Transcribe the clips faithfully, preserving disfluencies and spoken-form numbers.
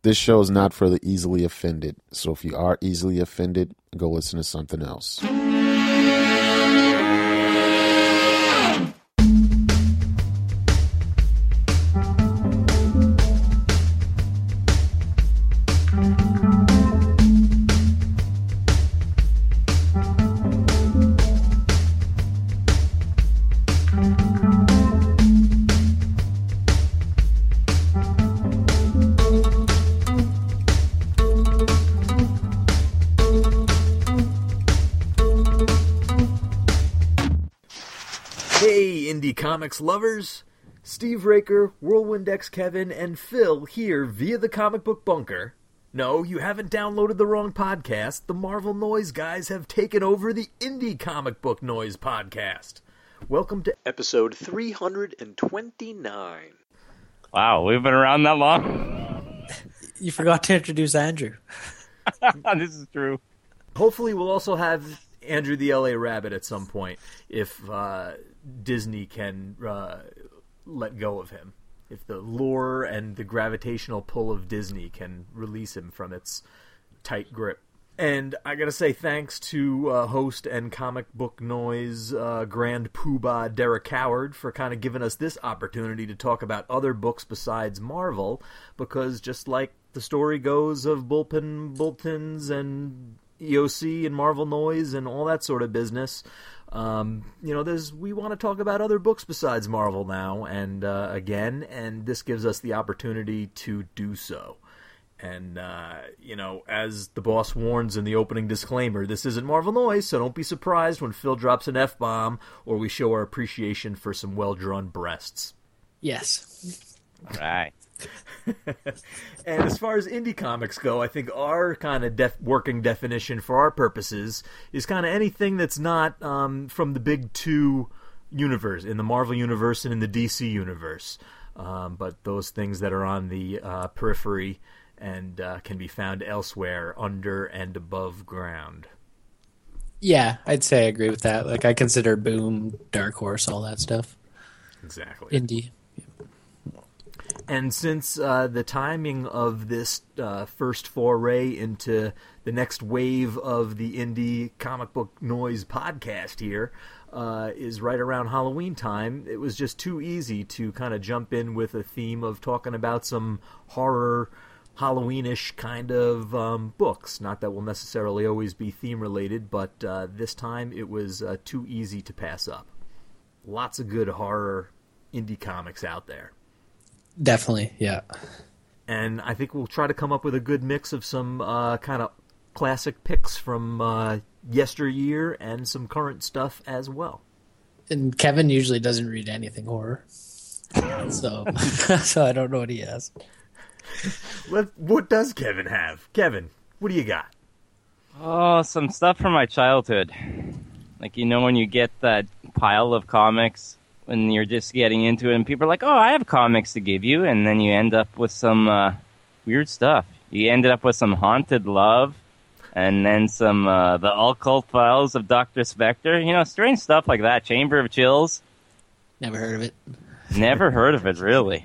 this show is not for the easily offended. So if you are easily offended, go listen to something else. Comics lovers, Steve Raker, Whirlwind X Kevin, and Phil here via the Comic Book Bunker. No, you haven't downloaded the wrong podcast. The Marvel Noise guys have taken over the Indie Comic Book Noise podcast. Welcome to episode three hundred twenty-nine. Wow, we've been around that long? You forgot to introduce Andrew. This is true. Hopefully we'll also have Andrew the L A Rabbit at some point if uh, Disney can uh, let go of him. If the lure and the gravitational pull of Disney can release him from its tight grip. And I gotta say thanks to uh, host and Comic Book Noise uh, Grand Poobah Derek Howard for kind of giving us this opportunity to talk about other books besides Marvel, because just like the story goes of Bullpen Bulletins and E O C and Marvel Noise and all that sort of business, um, you know, there's we want to talk about other books besides Marvel now, and uh, again, and this gives us the opportunity to do so. And, uh, you know, as the boss warns in the opening disclaimer, this isn't Marvel Noise, so don't be surprised when Phil drops an F-bomb or we show our appreciation for some well-drawn breasts. Yes. All right. And as far as indie comics go, I think our kind of def- working definition for our purposes is kind of anything that's not um, from the big two universe, in the Marvel universe and in the D C universe, um, but those things that are on the uh, periphery and uh, can be found elsewhere under and above ground. Yeah, I'd say I agree with that. Like, I consider Boom, Dark Horse, all that stuff. Exactly. Indie. And since uh, the timing of this uh, first foray into the next wave of the Indie Comic Book Noise podcast here uh, is right around Halloween time, it was just too easy to kind of jump in with a theme of talking about some horror, Halloweenish kind of um, books. Not that will necessarily always be theme-related, but uh, this time it was uh, too easy to pass up. Lots of good horror indie comics out there. Definitely, yeah. And I think we'll try to come up with a good mix of some uh, kind of classic picks from uh, yesteryear and some current stuff as well. And Kevin usually doesn't read anything horror. so so I don't know what he has. What, what does Kevin have? Kevin, what do you got? Oh, some stuff from my childhood. Like, you know, when you get that pile of comics when you're just getting into it, and people are like, oh, I have comics to give you, and then you end up with some uh, weird stuff. You ended up with some Haunted Love, and then some uh, The Occult Files of Doctor Spectre. You know, strange stuff like that. Chamber of Chills. Never heard of it. Never heard of it, really.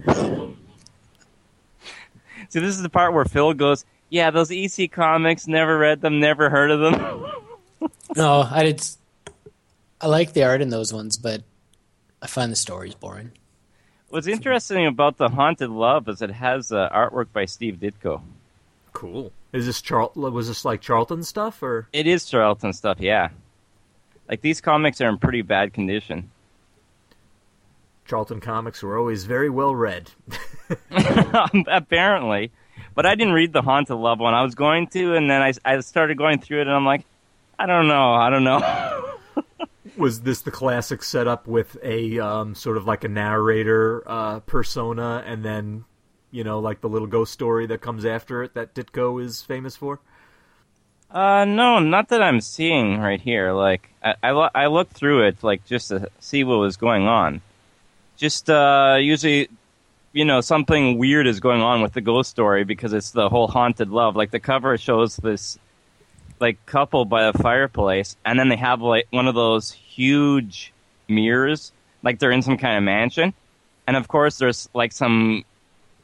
See, this is the part where Phil goes, yeah, those E C comics, never read them, never heard of them. No, I did. I like the art in those ones, but I find the stories boring. What's interesting about the Haunted Love is it has uh, artwork by Steve Ditko. Cool. Is this Charl- was this like Charlton stuff, or? It is Charlton stuff, yeah. Like, these comics are in pretty bad condition. Charlton comics were always very well read. Apparently. But I didn't read the Haunted Love one. I was going to, and then I, I started going through it, and I'm like, I don't know, I don't know. Was this the classic setup with a um, sort of like a narrator uh, persona, and then, you know, like the little ghost story that comes after it that Ditko is famous for? Uh, no, not that I'm seeing right here. Like, I, I, lo- I looked through it, like, just to see what was going on. Just, uh, usually, you know, something weird is going on with the ghost story because it's the whole Haunted Love. Like, the cover shows this, like, couple by the fireplace, and then they have, like, one of those huge mirrors, like they're in some kind of mansion. And, of course, there's, like, some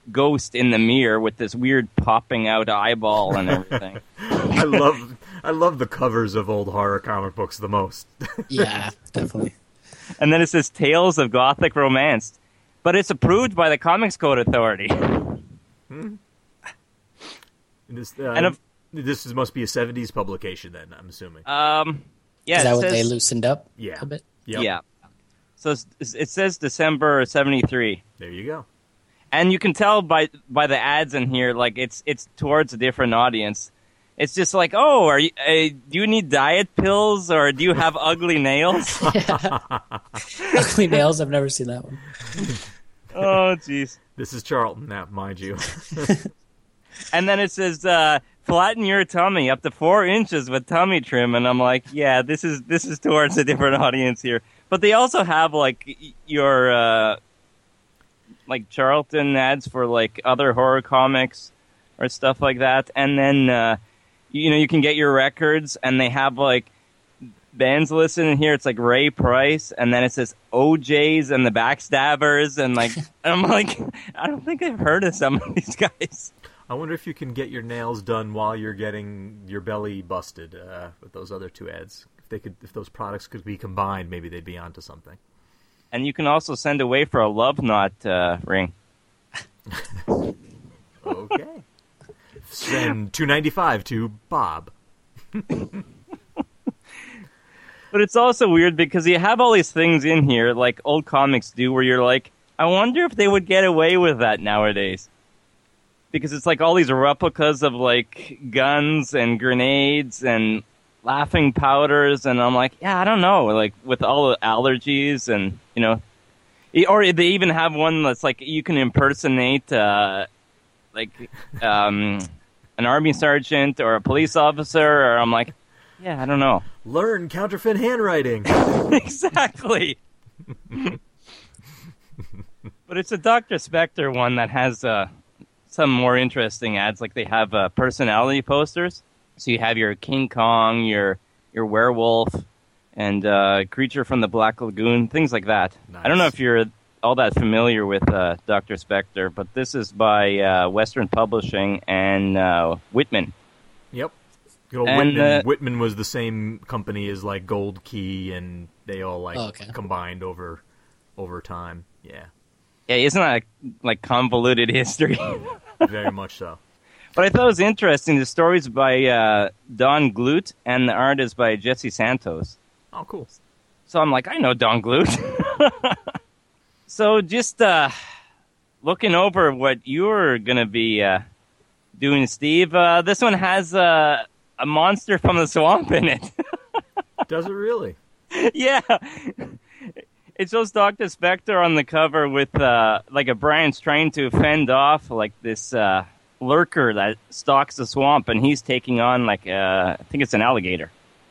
ghost in the mirror with this weird popping out eyeball and everything. I love I love the covers of old horror comic books the most. Yeah, definitely. And then it says Tales of Gothic Romance. But it's approved by the Comics Code Authority. Hmm. This, uh, and if, this is, must be a seventies publication then, I'm assuming. Um, yeah, Is that it what says, they loosened up Yeah. a bit? Yep. Yeah. So it's, it says December seventy-three. There you go. And you can tell by by the ads in here, like, it's it's towards a different audience. It's just like, oh, are you, uh, do you need diet pills, or do you have ugly nails? Ugly Nails, I've never seen that one. Oh, jeez. This is Charlton now, mind you. And then it says, uh, flatten your tummy up to four inches with tummy trim. And I'm like, yeah, this is this is towards a different audience here. But they also have, like, y- your, uh, like, Charlton ads for, like, other horror comics or stuff like that. And then, uh, you know, you can get your records, and they have, like, bands listed in here. It's like Ray Price, and then it says O Js and the Backstabbers, and like I'm like, I don't think I've heard of some of these guys. I wonder if you can get your nails done while you're getting your belly busted uh, with those other two ads. If they could, if those products could be combined, maybe they'd be onto something. And you can also send away for a love knot uh, ring. Okay. Send two ninety-five to Bob. But it's also weird because you have all these things in here, like old comics do, where you're like, I wonder if they would get away with that nowadays. Because it's like all these replicas of like guns and grenades and laughing powders, and I'm like, yeah, I don't know, like with all the allergies and, you know, or they even have one that's like you can impersonate uh, like um, an army sergeant or a police officer, or I'm like, yeah, I don't know. Learn counterfeit handwriting. Exactly. But it's a Doctor Spectre one that has uh, some more interesting ads. Like they have uh, personality posters. So you have your King Kong, your your werewolf, and uh, Creature from the Black Lagoon, things like that. Nice. I don't know if you're all that familiar with uh, Doctor Spectre, but this is by uh, Western Publishing and uh, Whitman. Yep. Good old And, Whitman. uh, Whitman was the same company as like Gold Key, and they all like Oh, okay. combined over over time. Yeah, Yeah, isn't that like convoluted history? very much so. But I thought it was interesting. The story's by uh, Don Glut, and the art is by Jesse Santos. Oh, cool. So I'm like, I know Don Glut. So just uh, looking over what you're going to be uh, doing, Steve, uh, this one has uh, a monster from the swamp in it. Does it really? Yeah. It shows Doctor Spectre on the cover with uh, like a Brian's trying to fend off like this uh, lurker that stalks the swamp, and he's taking on like uh, I think it's an alligator.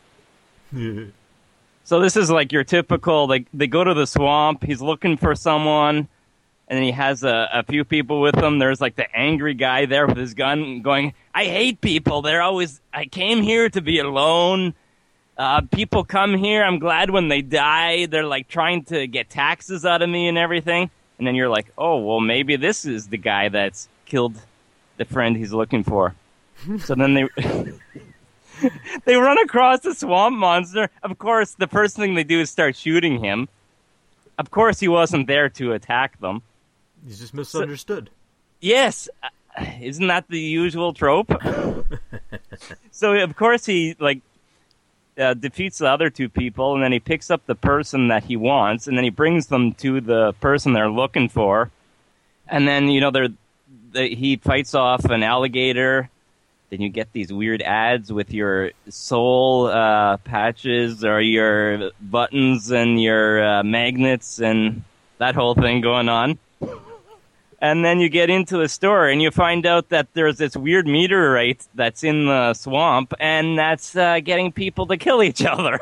So this is like your typical, like they go to the swamp, he's looking for someone, and then he has a, a few people with him. There's like the angry guy there with his gun going, I hate people. They're always, I came here to be alone. Uh, people come here, I'm glad when they die. They're like trying to get taxes out of me and everything. And then you're like, oh, well, maybe this is the guy that's killed the friend he's looking for. So then they... They run across the swamp monster. Of course, the first thing they do is start shooting him. Of course, he wasn't there to attack them. He's just misunderstood. Yes. Uh, Isn't that the usual trope? So, of course, he, like, uh, defeats the other two people, and then he picks up the person that he wants, and then he brings them to the person they're looking for. And then, you know, they're, they, he fights off an alligator. Then you get these weird ads with your soul uh, patches or your buttons and your uh, magnets and that whole thing going on. And then you get into a store and you find out that there's this weird meteorite that's in the swamp, and that's uh, getting people to kill each other.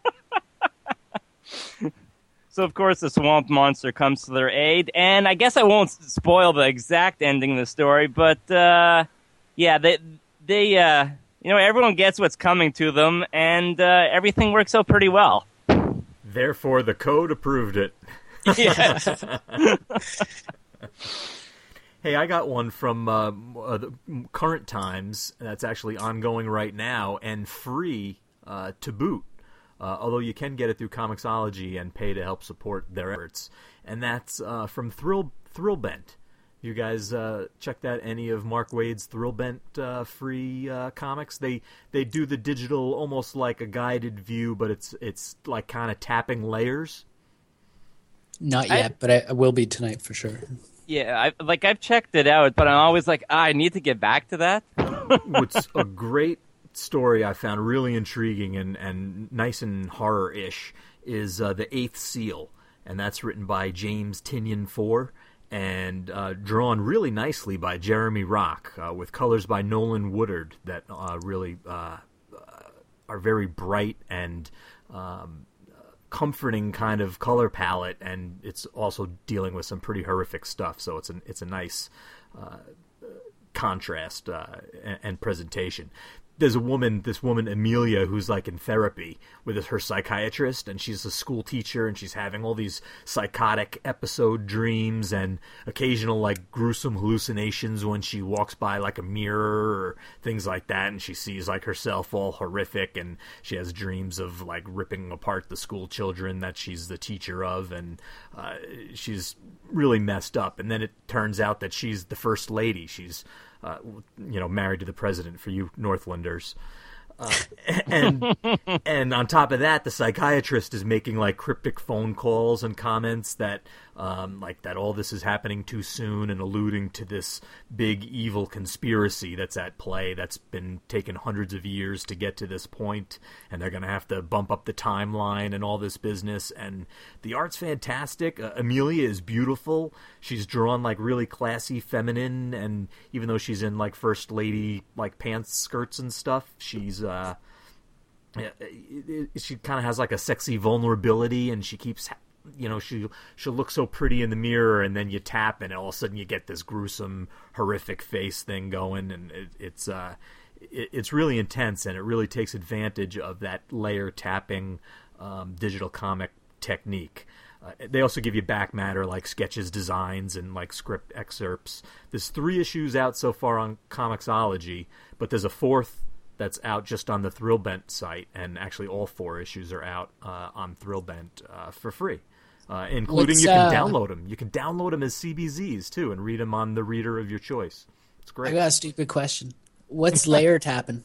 So, of course, the swamp monster comes to their aid. And I guess I won't spoil the exact ending of the story, but uh, yeah, they... They, uh, you know, everyone gets what's coming to them, and uh, everything works out pretty well. Therefore, the code approved it. Yes. Hey, I got one from uh, uh, the current times that's actually ongoing right now and free uh, to boot. Uh, although you can get it through Comixology and pay to help support their efforts, and that's uh, from Thrill Thrillbent. You guys uh, checked out any of Mark Waid's Thrillbent uh, free uh, comics? They they do the digital almost like a guided view, but it's it's like kind of tapping layers. Not yet, I, but I, I will be tonight for sure. Yeah, I, like I've checked it out, but I'm always like, ah, I need to get back to that. It's a great story I found really intriguing and, and nice and horror-ish is uh, The Eighth Seal, and that's written by James Tynion four and uh, drawn really nicely by Jeremy Rock uh, with colors by Nolan Woodard that uh, really uh, are very bright and um, comforting kind of color palette, and it's also dealing with some pretty horrific stuff. So it's an it's a nice uh, contrast uh, and, and presentation. There's a woman, this woman Amelia, who's like in therapy with her psychiatrist, and she's a school teacher, and she's having all these psychotic episode dreams and occasional like gruesome hallucinations when she walks by like a mirror or things like that, and she sees like herself all horrific, and she has dreams of like ripping apart the school children that she's the teacher of, and uh, she's really messed up. And then it turns out that she's the first lady. She's Uh, you know, married to the president, for you Northlanders. Uh, and and on top of that, the psychiatrist is making like cryptic phone calls and comments that um, like that all this is happening too soon, and alluding to this big evil conspiracy that's at play that's been taking hundreds of years to get to this point, and they're going to have to bump up the timeline and all this business. And the art's fantastic. Uh, Amelia is beautiful. She's drawn like really classy, feminine, and even though she's in like first lady like pants, skirts, and stuff, she's uh, she kind of has like a sexy vulnerability, and she keeps, you know, she she'll look so pretty in the mirror, and then you tap, and all of a sudden you get this gruesome, horrific face thing going, and it, it's uh, it, it's really intense, and it really takes advantage of that layer tapping um, digital comic technique. Uh, they also give you back matter like sketches, designs, and like script excerpts. There's three issues out so far on Comixology, but there's a fourth that's out just on the Thrillbent site, and actually all four issues are out uh, on Thrillbent uh, for free, uh, including What's, you can uh, download them. You can download them as C B Zs, too, and read them on the reader of your choice. It's great. I got a stupid question. What's layer tapping?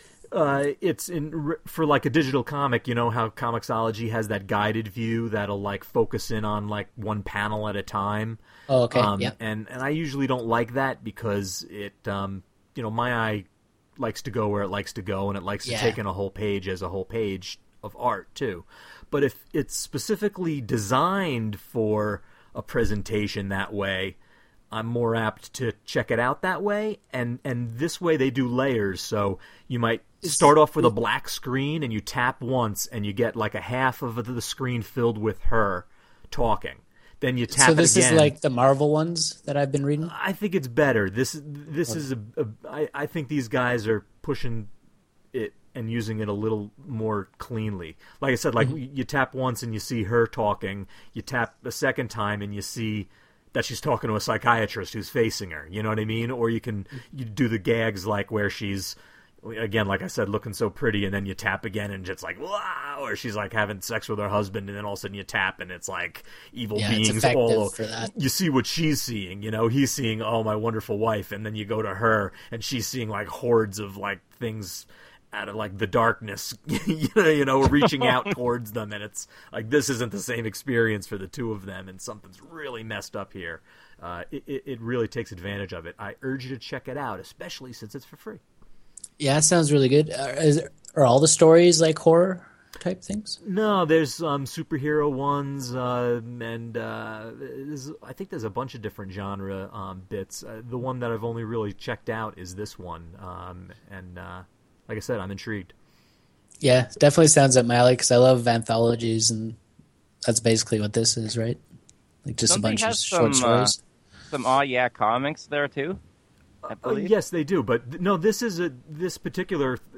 Uh, it's in for like a digital comic. You know how Comixology has that guided view that'll like focus in on like one panel at a time. Oh, okay. Um, yeah. And and I usually don't like that because it, um, you know, my eye likes to go where it likes to go, and it likes to Yeah. take in a whole page as a whole page of art too. But if it's specifically designed for a presentation that way, I'm more apt to check it out that way. And and this way they do layers, so you might start off with a black screen, and you tap once, and you get like a half of the screen filled with her talking. Then you tap So this it again. is like the Marvel ones that I've been reading? I think it's better. This this is a, a I, I think these guys are pushing it and using it a little more cleanly. Like I said, like mm-hmm. you tap once and you see her talking. You tap a second time and you see that she's talking to a psychiatrist who's facing her. You know what I mean? Or you can you do the gags like where she's, again, like I said, looking so pretty, and then you tap again and it's like, wow, or she's like having sex with her husband, and then all of a sudden you tap and it's like evil Yeah, it's beings effective all over. for that. You see what she's seeing, you know, he's seeing, oh, my wonderful wife, and then you go to her and she's seeing like hordes of like things out of like the darkness, you know, you know, reaching out towards them, and it's like this isn't the same experience for the two of them, and something's really messed up here. Uh, it, it really takes advantage of it. I urge you to check it out, especially since it's for free. Yeah, that sounds really good. Uh, is, are all the stories like horror type things? No, there's um, superhero ones, uh, and uh, there's, I think there's a bunch of different genre um, bits. Uh, the one that I've only really checked out is this one, um, and uh, like I said, I'm intrigued. Yeah, it definitely sounds up my alley because I love anthologies, and that's basically what this is, right? Like just Don't a they bunch of have short some, uh, stories. Some Aw Yeah comics there too, I Uh, believe. yes, they do, but th- no, this is a this particular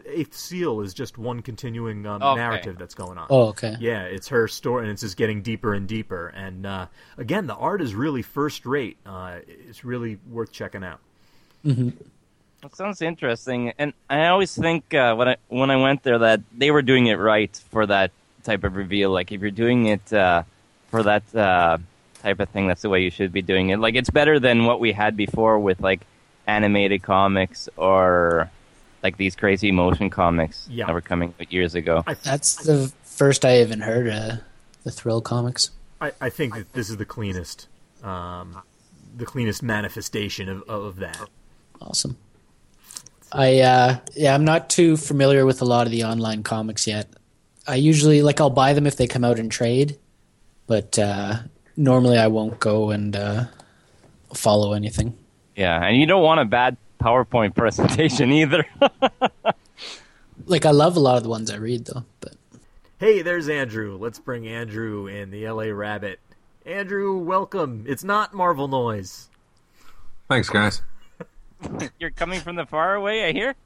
Eighth Seal is just one continuing um, Okay. narrative that's going on. Oh, okay. Yeah, it's her story, and it's just getting deeper and deeper. And uh, again, the art is really first rate. Uh, it's really worth checking out. That sounds interesting, and I always think uh, when I when I went there that they were doing it right for that type of reveal. Like if you're doing it uh, for that uh, type of thing, that's the way you should be doing it. Like it's better than what we had before with like animated comics or like these crazy motion comics Yeah. that were coming out years ago. I, th- That's the first I even heard of the Thrill comics. I, I think that this is the cleanest, um, the cleanest manifestation of, of that. Awesome. I uh yeah, I'm not too familiar with a lot of the online comics yet. I usually like I'll buy them if they come out in trade, but uh normally I won't go and uh follow anything. Yeah, and you don't want a bad PowerPoint presentation either. Like I love a lot of the ones I read though, but Hey, there's Andrew. Let's bring Andrew in, the L A Rabbit. Andrew, welcome. It's not Marvel Noise. Thanks, guys. You're coming from the far away, I hear?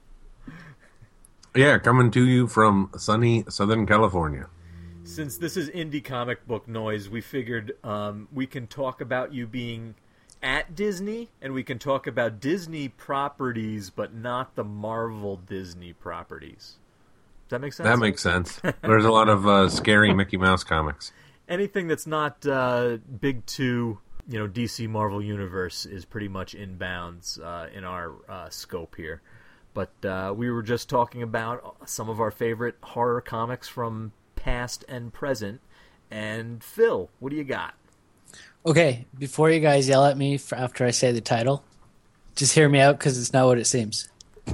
Yeah, coming to you from sunny Southern California. Since this is Indie Comic Book Noise, we figured um, we can talk about you being at Disney, and we can talk about Disney properties, but not the Marvel Disney properties. Does that make sense? That makes sense. There's a lot of uh, scary Mickey Mouse comics. Anything that's not uh, big two, you know, D C Marvel Universe is pretty much in bounds uh, in our uh, scope here. But uh, we were just talking about some of our favorite horror comics from past and present. And Phil, what do you got? okay, before you guys yell at me for after I say the title, just hear me out because it's not what it seems.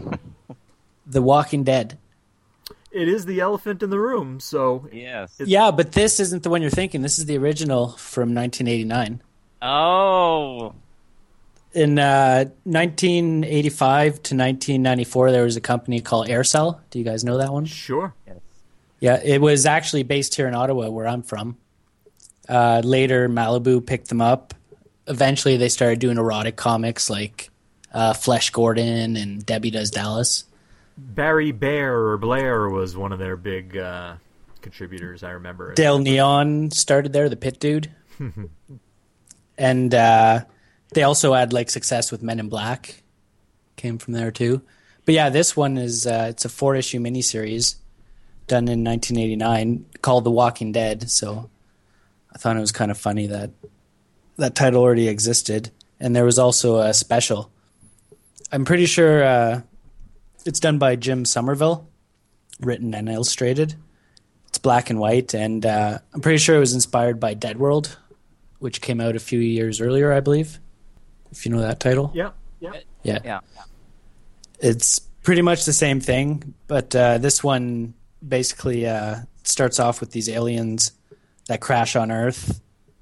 The Walking Dead. It is the elephant in the room, so Yes. Yeah, but this isn't the one you're thinking. This is the original from nineteen eighty-nine. Oh, In uh, nineteen eighty-five to nineteen ninety-four, there was a company called Aircell. Do you guys know that one? sure. Yeah, it was actually based here in Ottawa, where I'm from. Uh, later, Malibu picked them up. Eventually, they started doing erotic comics like uh, Flesh Gordon and Debbie Does Dallas. Barry Bear or Blair was one of their big uh, contributors, I remember. Dale Neon started there, the Pit Dude. And uh, they also had like success with Men in Black. Came from there too. But yeah, this one is uh, it's a four issue miniseries done in nineteen eighty-nine called The Walking Dead. So I thought it was kind of funny that that title already existed. And there was also a special. I'm pretty sure uh, it's done by Jim Somerville, written and illustrated. It's black and white, and uh, I'm pretty sure it was inspired by Dead World, which came out a few years earlier, I believe. If you know that title. Yeah, yeah. Yeah. yeah. It's pretty much the same thing, but uh, this one basically uh, starts off with these aliens that crash on Earth.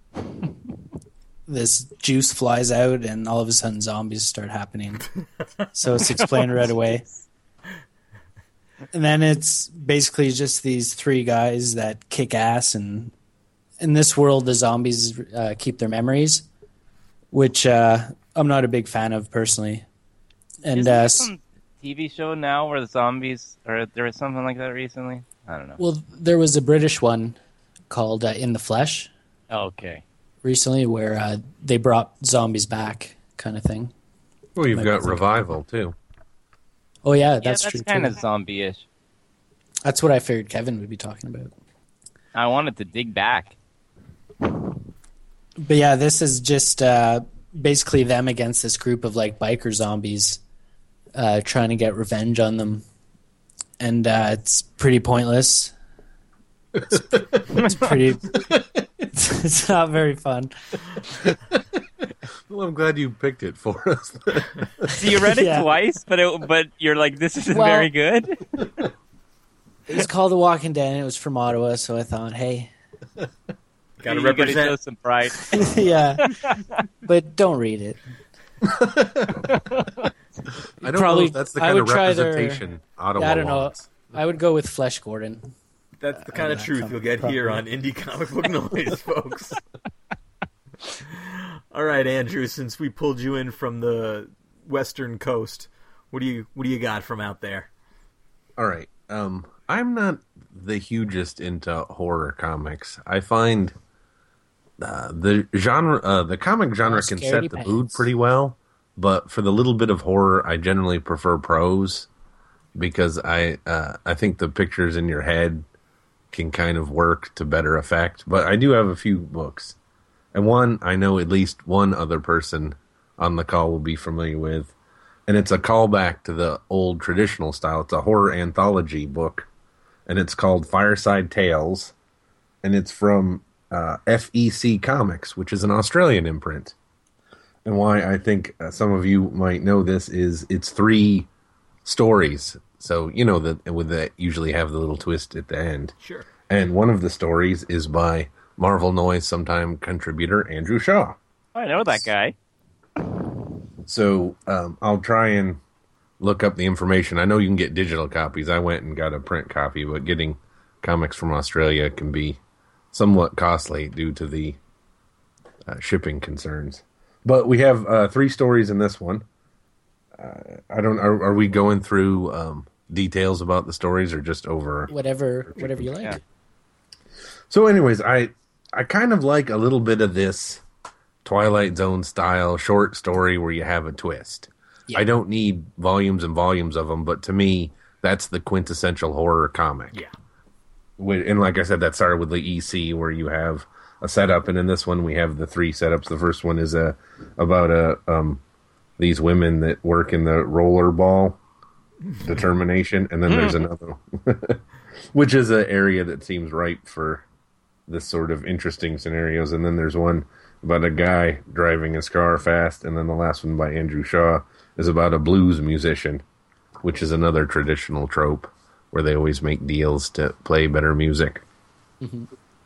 This juice flies out, and all of a sudden zombies start happening. So it's explained right away. And then it's basically just these three guys that kick ass, and in this world, the zombies uh, keep their memories, which uh, I'm not a big fan of personally. And Isn't uh, there s- some T V show now where the zombies, or there was something like that recently? I don't know. well, there was a British one called uh, In the Flesh Okay. recently where uh, they brought zombies back, kind of thing. Well, you've Might got be thinking- Revival, too. Oh yeah, Yeah, that's, that's true. kind too. of zombie-ish. That's what I figured Kevin would be talking about. I wanted to dig back. But yeah, this is just uh, basically them against this group of like biker zombies, uh, trying to get revenge on them, and uh, it's pretty pointless. It's, it's pretty. It's, it's not very fun. Well, I'm glad you picked it for us. So you read it Yeah. twice, but it, but you're like, this isn't Well- very good. It was called The Walking Dead, and it was from Ottawa, so I thought, hey, Got You to gotta represent. show some pride. yeah, but don't read it. I don't know Probably- if that's the I kind would of try their- representation Ottawa Yeah, I don't know. wants. I would go with Flesh Gordon. That's the kind of that truth comic you'll get properly. here on Indie Comic Book Noise, folks. All right, Andrew. Since we pulled you in from the western coast, what do you what do you got from out there? All right. Um, I'm not the hugest into horror comics. I find uh, the genre, uh, the comic genre, Oh, can scaredy set the mood pants. pretty well. But for the little bit of horror, I generally prefer prose because I uh, I think the pictures in your head can kind of work to better effect. But I do have a few books, and one I know at least one other person on the call will be familiar with. And it's a callback to the old traditional style. It's a horror anthology book, and it's called Fireside Tales, and it's from uh, F E C Comics, which is an Australian imprint. And why I think uh, some of you might know this is it's three stories. So, you know, that with that usually have the little twist at the end. Sure. And one of the stories is by Marvel Noise sometime contributor Andrew Shaw. I know that guy. So um, I'll try and look up the information. I know you can get digital copies. I went and got a print copy, but getting comics from Australia can be somewhat costly due to the uh, shipping concerns. But we have uh, three stories in this one. Uh, I don't. Are, are we going through um, details about the stories, or just over? Whatever, whatever you like. Yeah. So, anyways, I I kind of like a little bit of this Twilight Zone style short story where you have a twist. Yeah. I don't need volumes and volumes of them, but to me, that's the quintessential horror comic. Yeah. With- And like I said, that started with the E C where you have a setup, and in this one we have the three setups. The first one is a about a um, these women that work in the rollerball determination, and then there's another, which is an area that seems ripe for this sort of interesting scenarios. And then there's one about a guy driving his car fast, and then the last one by Andrew Shaw is about a blues musician, which is another traditional trope where they always make deals to play better music. Mm-hmm.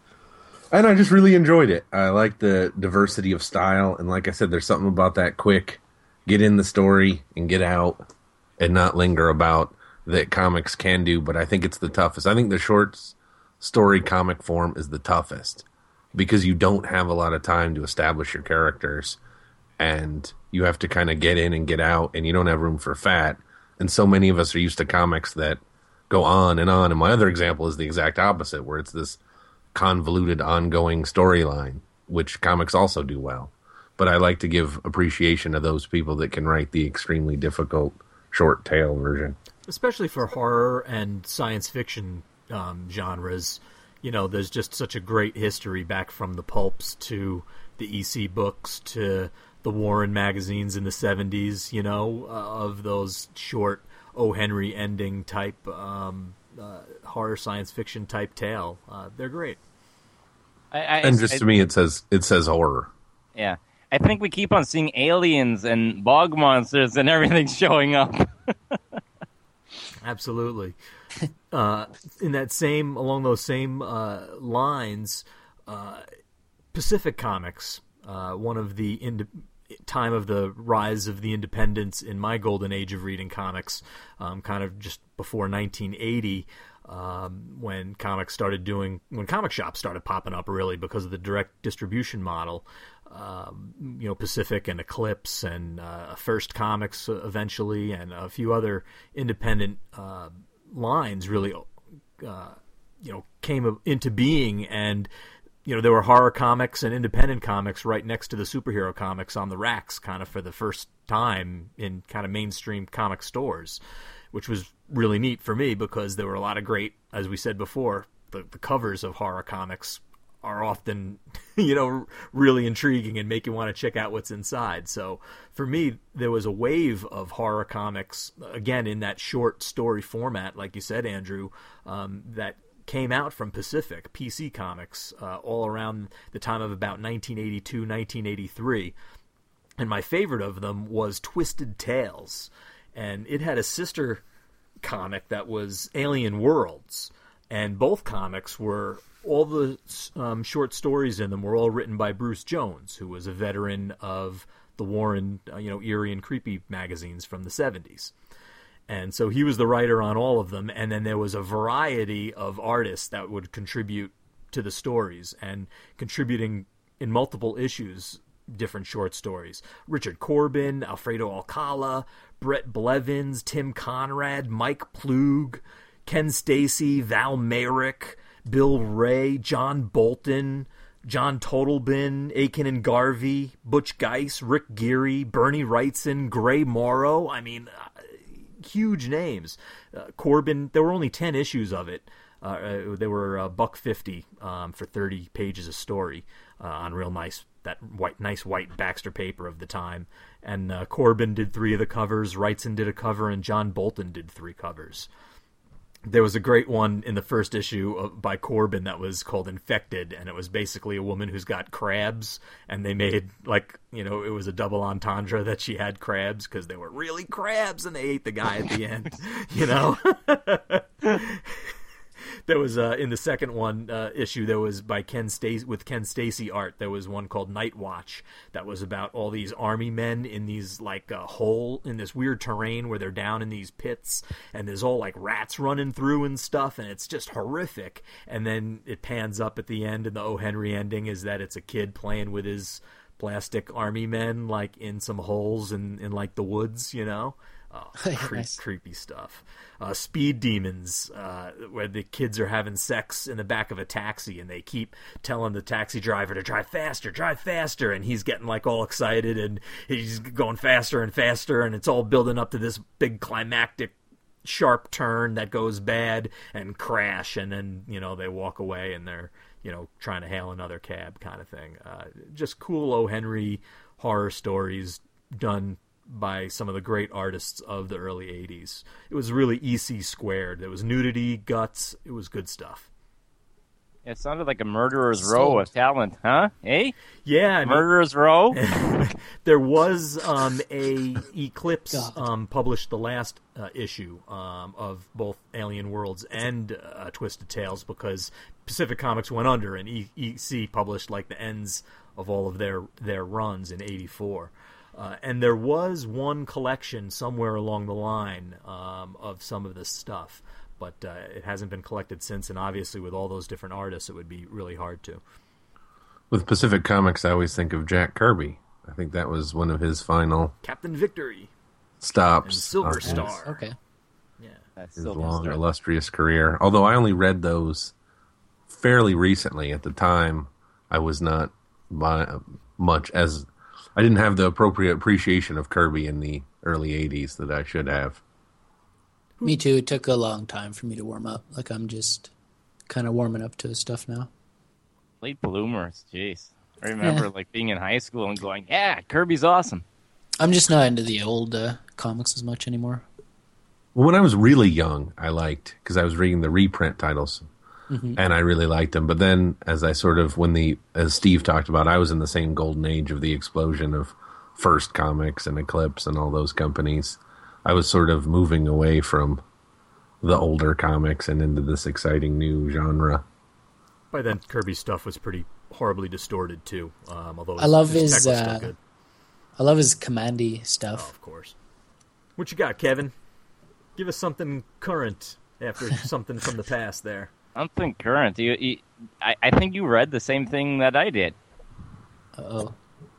And I just really enjoyed it. I like the diversity of style, and like I said, there's something about that quick, get in the story and get out and not linger about that comics can do, but I think it's the toughest. I think the short story comic form is the toughest because you don't have a lot of time to establish your characters, and you have to kind of get in and get out, and you don't have room for fat. And so many of us are used to comics that go on and on. And my other example is the exact opposite, where it's this convoluted ongoing storyline, which comics also do well. But I like to give appreciation to those people that can write the extremely difficult short tail version. Especially for horror and science fiction um, genres. You know, there's just such a great history back from the pulps to the E C books to the Warren magazines in the seventies, you know, uh, of those short O. Henry ending type um, uh, horror science fiction type tale. Uh, they're great. I, I, And just I, to me, it says it says horror. yeah. I think we keep on seeing aliens and bog monsters and everything showing up. Absolutely. Uh, in that same, along those same uh, lines, uh, Pacific Comics, uh, one of the ind- time of the rise of the independents in my golden age of reading comics, um, kind of just before nineteen eighty, um, when comics started doing, when comic shops started popping up, really because of the direct distribution model. Um, you know, Pacific and Eclipse and uh, First Comics eventually, and a few other independent uh, lines really, uh, you know, came into being. And you know, there were horror comics and independent comics right next to the superhero comics on the racks, kind of for the first time in kind of mainstream comic stores, which was really neat for me because there were a lot of great, as we said before, the, the covers of horror comics are often, you know, really intriguing and make you want to check out what's inside. So for me, there was a wave of horror comics, again, in that short story format, like you said, Andrew, um, that came out from Pacific, P C Comics, uh, all around the time of about nineteen eighty-two, nineteen eighty-three. And my favorite of them was Twisted Tales. And it had a sister comic that was Alien Worlds. And both comics were, all the um, short stories in them were all written by Bruce Jones, who was a veteran of the Warren, uh, you know, eerie and creepy magazines from the seventies. And so he was the writer on all of them. And then there was a variety of artists that would contribute to the stories, and contributing in multiple issues, different short stories. Richard Corbin, Alfredo Alcala, Brett Blevins, Tim Conrad, Mike Plug, Ken Stacy, Val Mayrick, Bill Ray, John Bolton, John Totalbin, Aiken and Garvey, Butch Geiss, Rick Geary, Bernie Wrightson, Gray Morrow. I mean, uh, huge names. Uh, Corbin, there were only ten issues of it. Uh, they were a buck fifty um, for thirty pages of story uh, on real nice, that white, nice white Baxter paper of the time. And uh, Corbin did three of the covers, Wrightson did a cover, and John Bolton did three covers. There was a great one in the first issue of, by Corbin that was called Infected, and it was basically a woman who's got crabs, and they made, like, you know, it was a double entendre that she had crabs because they were really crabs, and they ate the guy at the end, you know? There was uh, in the second one uh, issue there was by Ken Stacy with Ken Stacy art. There was one called Night Watch that was about all these army men in these like a uh, hole in this weird terrain where they're down in these pits and there's all like rats running through and stuff, and it's just horrific. And then it pans up at the end, and the O. Henry ending is that it's a kid playing with his plastic army men like in some holes in, in like the woods, you know. Oh, creep, nice. Creepy stuff. Uh, Speed Demons, uh, where the kids are having sex in the back of a taxi, and they keep telling the taxi driver to drive faster, drive faster, and he's getting like all excited, and he's going faster and faster, and it's all building up to this big climactic sharp turn that goes bad and crash, and then, you know, they walk away and they're, you know, trying to hail another cab kind of thing. Uh, just cool O. Henry horror stories done by some of the great artists of the early eighties. It was really E C squared. There was nudity, guts. It was good stuff. It sounded like a murderer's row of talent, huh? Eh? Yeah. I mean, murderer's row? There was um, a Eclipse um, published the last uh, issue um, of both Alien Worlds and uh, Twisted Tales because Pacific Comics went under, and e- EC published like the ends of all of their, their runs in eighty-four. Uh, and there was one collection somewhere along the line um, of some of this stuff, but uh, it hasn't been collected since, and obviously with all those different artists, it would be really hard to. With Pacific Comics, I always think of Jack Kirby. I think that was one of his final... Captain Victory. Stops. And Silver uh, Star. Okay. Yeah. That's his Silver long, Star. illustrious career. Although I only read those fairly recently. At the time, I was not by, much as... I didn't have the appropriate appreciation of Kirby in the early eighties that I should have. Me too. It took a long time for me to warm up. Like, I'm just kind of warming up to his stuff now. Late bloomers, jeez. I remember yeah. like being in high school and going, yeah, Kirby's awesome. I'm just not into the old uh, comics as much anymore. Well, when I was really young, I liked, because I was reading the reprint titles, mm-hmm. and I really liked them. But then, as I sort of, when the, as Steve talked about, I was in the same golden age of the explosion of First Comics and Eclipse and all those companies. I was sort of moving away from the older comics and into this exciting new genre. By then, Kirby's stuff was pretty horribly distorted too. Um, although his, I love his, his, tech was still uh, good. I love his Commandy stuff. Oh, of course. What you got, Kevin? Give us something current after something from the past there. Something current. You, you, I, I think you read the same thing that I did. Uh-oh.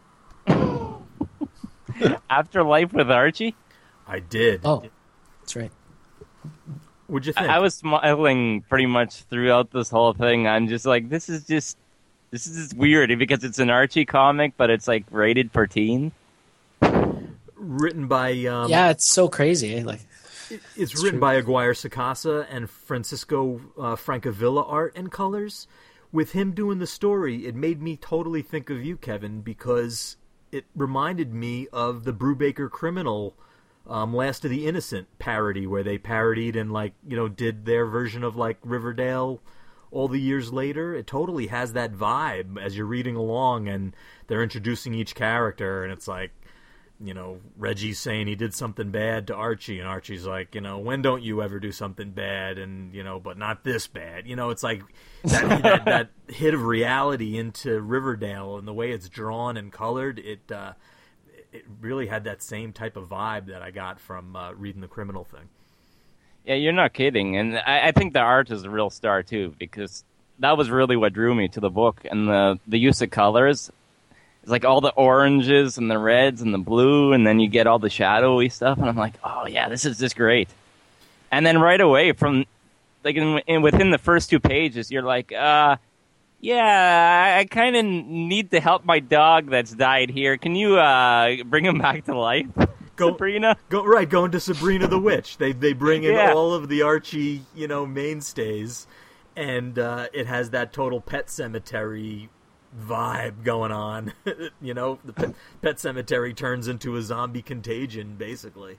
Afterlife with Archie? I did. Oh, that's right. What'd you think? I, I was smiling pretty much throughout this whole thing. I'm just like, this is just, this is just weird because it's an Archie comic, but it's like rated for teens. Written by um, yeah, it's so crazy. Like it, it's, it's written true. by Aguirre Sacasa and Francisco uh, Francavilla art and colors. With him doing the story, it made me totally think of you, Kevin, because it reminded me of the Brubaker Criminal um, Last of the Innocent parody, where they parodied and like you know did their version of like Riverdale all the years later. It totally has that vibe as you're reading along, and they're introducing each character, and it's like. You know, Reggie's saying he did something bad to Archie, and Archie's like, you know, when don't you ever do something bad, and, you know, but not this bad. You know, it's like that, that, that hit of reality into Riverdale, and the way it's drawn and colored, it uh, it really had that same type of vibe that I got from uh, reading the Criminal thing. Yeah, you're not kidding, and I, I think the art is a real star, too, because that was really what drew me to the book, and the, the use of colors. It's like all the oranges and the reds and the blue, and then you get all the shadowy stuff, and I'm like, oh, yeah, this is just great. And then right away, from like in, in within the first two pages, you're like, uh, yeah, I, I kind of need to help my dog that's died here. Can you uh, bring him back to life, Go, Sabrina? Go right, going to Sabrina the Witch. They they bring in Yeah. all of the Archie, you know, mainstays, and uh, it has that total Pet Cemetery vibe going on. You know, the pet, pet Cemetery turns into a zombie contagion, basically.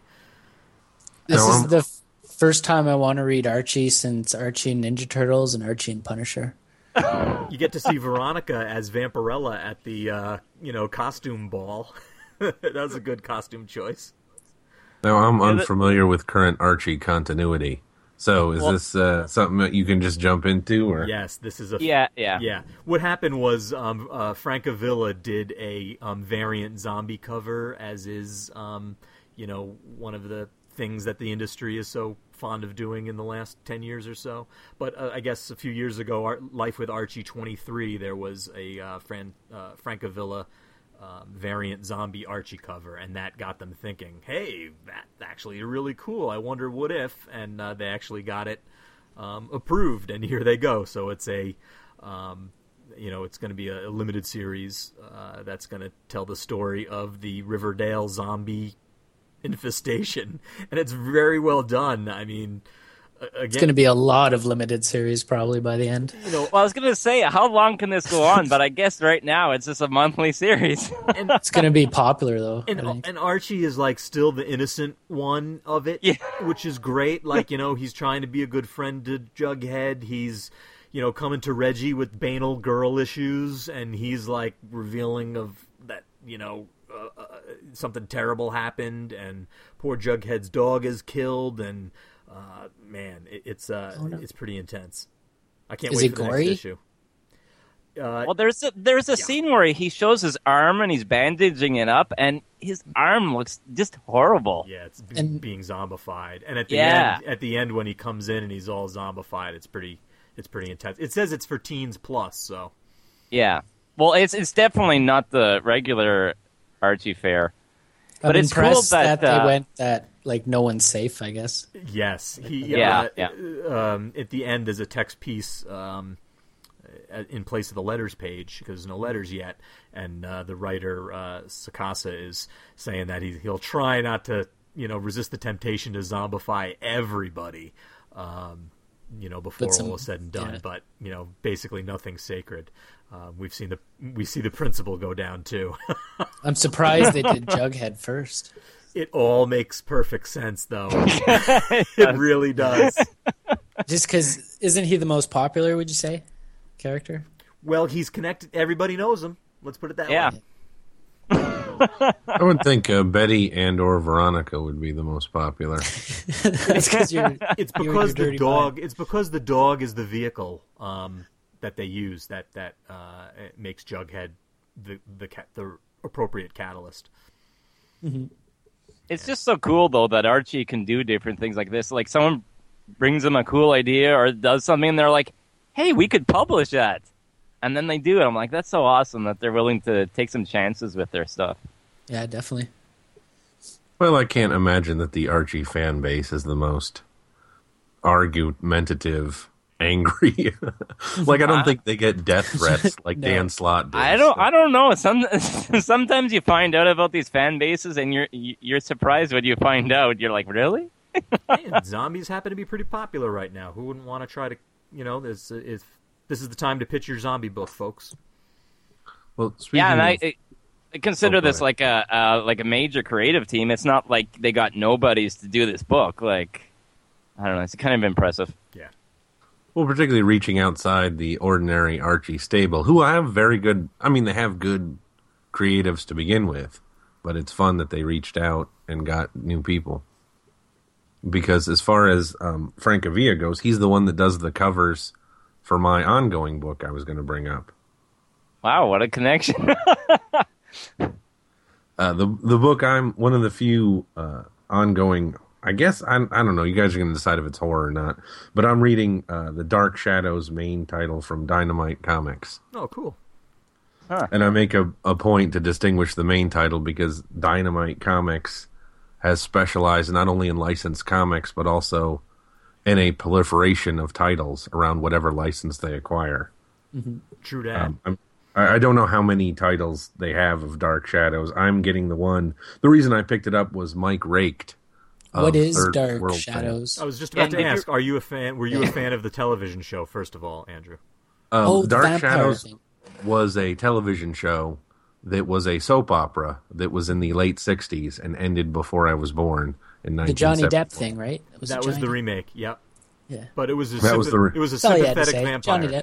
This No, is I'm- the f- first time I want to read Archie since Archie and Ninja Turtles and Archie and Punisher. You get to see Veronica as Vampirella at the uh, you know costume ball. That was a good costume choice. Now, I'm Yeah, that- unfamiliar with current Archie continuity. So, is Well- this uh, something that you can just jump into? Or Yes, this is a Yeah, yeah. Yeah. What happened was um, uh, Francavilla did a um, variant zombie cover, as is, um, you know, one of the things that the industry is so fond of doing in the last ten years or so. But uh, I guess a few years ago, Ar- Life with Archie twenty-three, there was a uh, Fran- uh, Francavilla um, variant zombie Archie cover, and that got them thinking, hey, that's actually really cool. I wonder what if, and uh, they actually got it um, approved, and here they go. So it's a, um, you know, it's going to be a, a limited series uh, that's going to tell the story of the Riverdale zombie infestation, and it's very well done. I mean, a- again, It's going to be a lot of limited series probably by the end. you know, Well, I was going to say, how long can this go on? But I guess right now it's just a monthly series. and It's going to be popular though. I And, think. and Archie is like still the innocent one of it, Yeah. which is great. Like, you know, he's trying to be a good friend to Jughead. He's, you know, coming to Reggie with banal girl issues, and he's like revealing of that, you know, uh, uh, something terrible happened, and poor Jughead's dog is killed, and uh, man, it, it's uh, Oh, no. it's pretty intense. I can't Is wait it for the gory? next issue. Uh, Well, there's a, there's a scene where he shows his arm and he's bandaging it up, and his arm looks just horrible. Yeah, it's be- And- being zombified, and at the Yeah. end, at the end when he comes in and he's all zombified, it's pretty, it's pretty intense. It says it's for teens plus, so Yeah. Well, it's it's definitely not the regular Archie fare. I'm But it's cool impressed that, that, uh, they went that like no one's safe. I guess. yes, he, Yeah, uh, Um, at the end, there's a text piece um, uh, in place of the letters page because there's no letters yet, and uh, the writer uh, Sakasa is saying that he he'll try not to, you know, resist the temptation to zombify everybody. Um, you know, before some- all is said and done, yeah. but you know, basically nothing's sacred. Uh, we've seen the we see the principle go down too. I'm surprised they did Jughead first. It all makes perfect sense, though. It really does. Just because isn't he the most popular? Would you say character? Well, he's connected. Everybody knows him. Let's put it that Yeah. way. I would think uh, Betty and or Veronica would be the most popular. That's because you're. It's you and because your the dirty dog. mind. It's because the dog is the vehicle um, that they use that that uh, it makes Jughead the the ca- the appropriate catalyst. It's just so cool, though, that Archie can do different things like this. Like, someone brings him a cool idea or does something, and they're like, hey, we could publish that. And then they do it. I'm like, that's so awesome that they're willing to take some chances with their stuff. Yeah, definitely. Well, I can't imagine that the Archie fan base is the most argumentative, angry. Like, I don't think they get death threats like No. Dan Slott did. I don't. so. I don't know. Some sometimes you find out about these fan bases, and you're you're surprised when you find out. You're like, really? Man, zombies happen to be pretty popular right now. Who wouldn't want to try to, you know, this is this is the time to pitch your zombie book, folks. Well, speaking Yeah, and of, I, I consider Oh, go this ahead. like a uh, like a major creative team. It's not like they got nobodies to do this book. Like, I don't know. It's kind of impressive. Yeah. well, particularly reaching outside the ordinary Archie stable, who have very good. I mean, they have good creatives to begin with, but it's fun that they reached out and got new people. Because as far as um, Francavilla goes, he's the one that does the covers for my ongoing book I was going to bring up. Wow, what a connection! Uh, the the book I'm one of the few uh, ongoing. I guess I I don't know. You guys are going to decide if it's horror or not. But I'm reading uh, the Dark Shadows main title from Dynamite Comics, Oh, cool. and I make a, a point to distinguish the main title because Dynamite Comics has specialized not only in licensed comics but also and a proliferation of titles around whatever license they acquire. Mm-hmm. True that. Um, I'm, I I don't know how many titles they have of Dark Shadows. I'm getting the one. The reason I picked it up was Mike Raked. What is Third Dark World Shadows? I was just about And to if ask: Are you a fan? Were you a fan of the television show? First of all, Andrew. Um, oh, the Dark vampire Shadows thing. was a television show that was a soap opera that was in the late sixties and ended before I was born in The Johnny nineteen seventy-four. Depp thing, right? It was That a was the Johnny Depp. remake. Yep. Yeah. But it was a That was sympath- the re- it was a That's all you had to sympathetic say. vampire. Johnny Depp.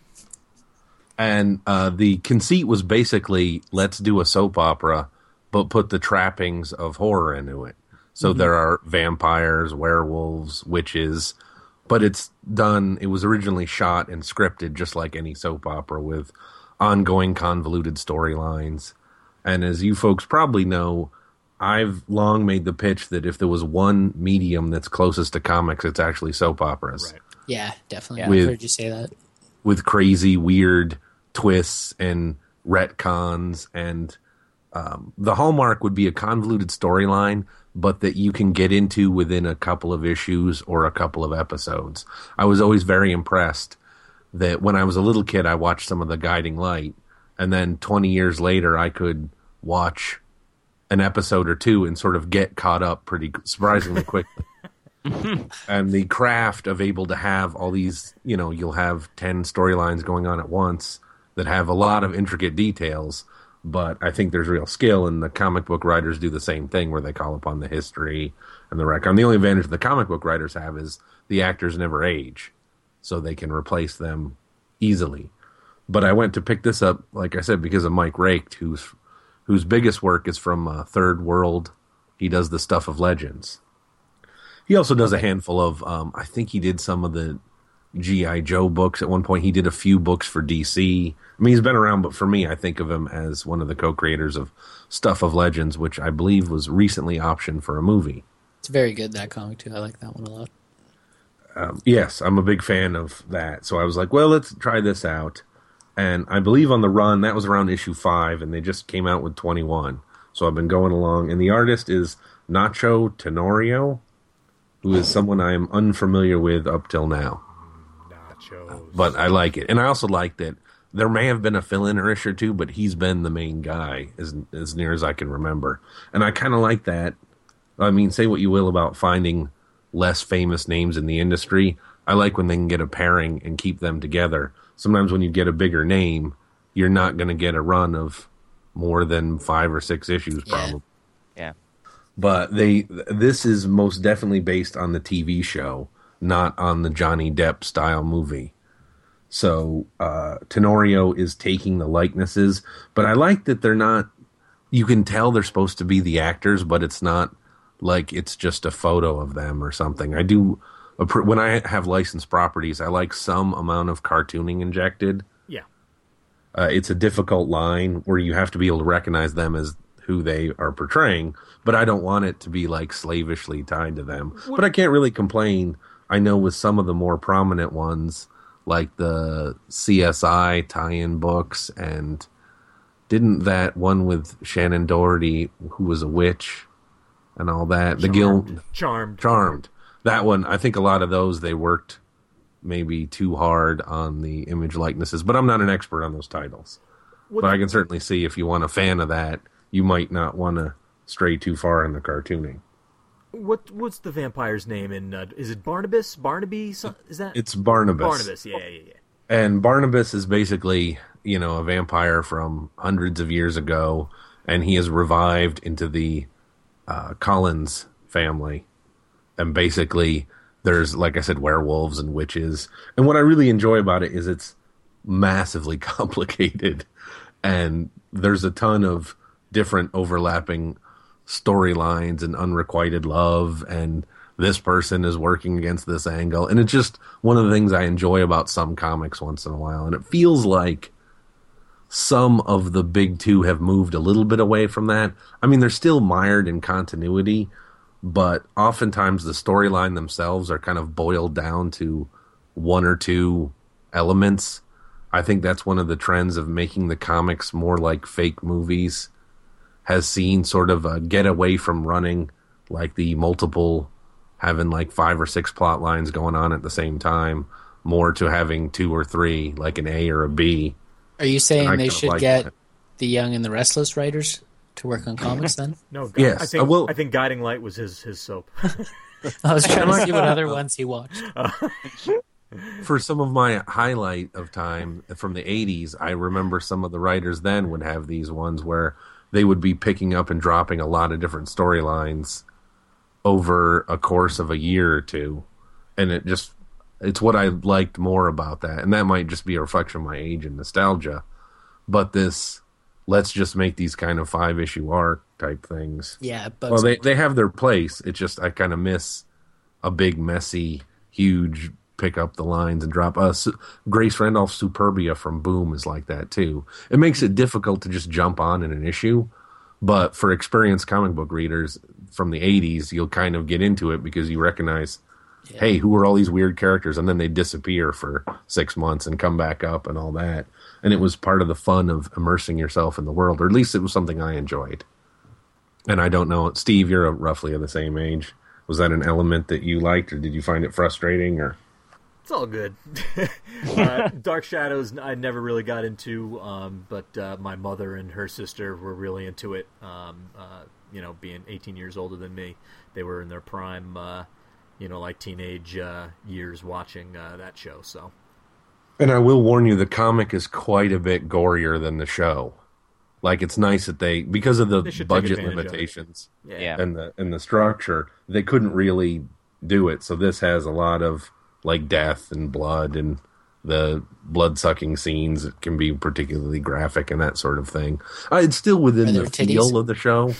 And uh, the conceit was basically, let's do a soap opera, but put the trappings of horror into it. So Mm-hmm. there are vampires, werewolves, witches, but it's done, it was originally shot and scripted just like any soap opera with ongoing convoluted storylines. And as you folks probably know, I've long made the pitch that if there was one medium that's closest to comics, it's actually soap operas. Right. Yeah, definitely. Yeah. I've With- heard you say that. With crazy, weird twists and retcons. And um, the hallmark would be a convoluted storyline, but that you can get into within a couple of issues or a couple of episodes. I was always very impressed that when I was a little kid, I watched some of The Guiding Light, and then twenty years later, I could watch an episode or two and sort of get caught up pretty surprisingly quickly. And the craft of able to have all these, you know, you'll have ten storylines going on at once that have a lot of intricate details, but I think there's real skill, and the comic book writers do the same thing where they call upon the history and the record. And the only advantage the comic book writers have is the actors never age, so they can replace them easily. But I went to pick this up, like I said, because of Mike Raked, whose whose biggest work is from uh, Third World. He does the Stuff of Legends. He also does a handful of, um, I think he did some of the G I. Joe books at one point. He did a few books for D C. I mean, he's been around, but for me, I think of him as one of the co-creators of Stuff of Legends, which I believe was recently optioned for a movie. It's very good, that comic, too. I like that one a lot. Um, yes, I'm a big fan of that. So I was like, well, let's try this out. And I believe on the run, that was around issue five, and they just came out with twenty-one. So I've been going along. And the artist is Nacho Tenorio, who is someone I am unfamiliar with up till now. Nachos. But I like it. And I also like that there may have been a fill-in or issue or two, but he's been the main guy as, as near as I can remember. And I kind of like that. I mean, say what you will about finding less famous names in the industry. I like when they can get a pairing and keep them together. Sometimes when you get a bigger name, you're not going to get a run of more than five or six issues, Yeah. probably. Yeah. But they, this is most definitely based on the T V show, not on the Johnny Depp style movie. So uh, Tenorio is taking the likenesses, but I like that they're not. You can tell they're supposed to be the actors, but it's not like it's just a photo of them or something. I do when I have licensed properties, I like some amount of cartooning injected. Yeah. Uh, it's a difficult line where you have to be able to recognize them as who they are portraying, but I don't want it to be like slavishly tied to them. What? But I can't really complain. I know with some of the more prominent ones, like the C S I tie-in books, and didn't that one with Shannon Doherty, who was a witch, and all that, the Guild Charmed. Charmed. That one, I think a lot of those they worked maybe too hard on the image likenesses, but I'm not an expert on those titles. What- But I can certainly see if you want a fan of that, you might not want to stray too far in the cartooning. What what's the vampire's name in? Uh, is it Barnabas? Barnaby? Some- Is that It's Barnabas. Barnabas? Yeah, yeah, yeah. And Barnabas is basically, you know, a vampire from hundreds of years ago, and he is revived into the uh, Collins family. And basically, there's, like I said, werewolves and witches. And what I really enjoy about it is it's massively complicated. And there's a ton of different overlapping storylines and unrequited love. And this person is working against this angle. And it's just one of the things I enjoy about some comics once in a while. And it feels like some of the big two have moved a little bit away from that. I mean, they're still mired in continuity, but oftentimes the storyline themselves are kind of boiled down to one or two elements. I think that's one of the trends of making the comics more like fake movies, has seen sort of a get away from running like the multiple having like five or six plot lines going on at the same time, more to having two or three, like an A or a B. Are you saying I they kind of should like get that. the Young and the Restless writers to work on comics then? No, Yes, I think I will- I think Guiding Light was his his soap. I was trying to see what other ones he watched. For some of my highlight of time from the eighties, I remember some of the writers then would have these ones where they would be picking up and dropping a lot of different storylines over a course of a year or two. And it just, it's what I liked more about that. And that might just be a reflection of my age and nostalgia. But this, let's just make these kind of five issue arc type things. Yeah, but Well, they, they have their place. It's just, I kind of miss a big, messy, huge pick up the lines and drop. Uh, Su- Grace Randolph's Superbia from Boom is like that too. It makes it difficult to just jump on in an issue, but for experienced comic book readers from the eighties, you'll kind of get into it because you recognize, Yeah. hey, who are all these weird characters? And then they disappear for six months and come back up and all that. And it was part of the fun of immersing yourself in the world, or at least it was something I enjoyed. And I don't know, Steve, you're roughly of the same age. Was that an element that you liked, or did you find it frustrating, or? It's all good. uh, Dark Shadows I never really got into, um, but uh, my mother and her sister were really into it. Um, uh, you know, being eighteen years older than me, they were in their prime, uh, you know, like teenage uh, years watching uh, that show. So, And I will warn you, the comic is quite a bit gorier than the show. Like, it's nice that they, because of the They should take budget advantage of it. limitations yeah. Yeah. and the and the structure, they couldn't really do it. So this has a lot of like death and blood, and the blood sucking scenes that can be particularly graphic and that sort of thing. Uh, it's still within Are the there titties? feel of the show.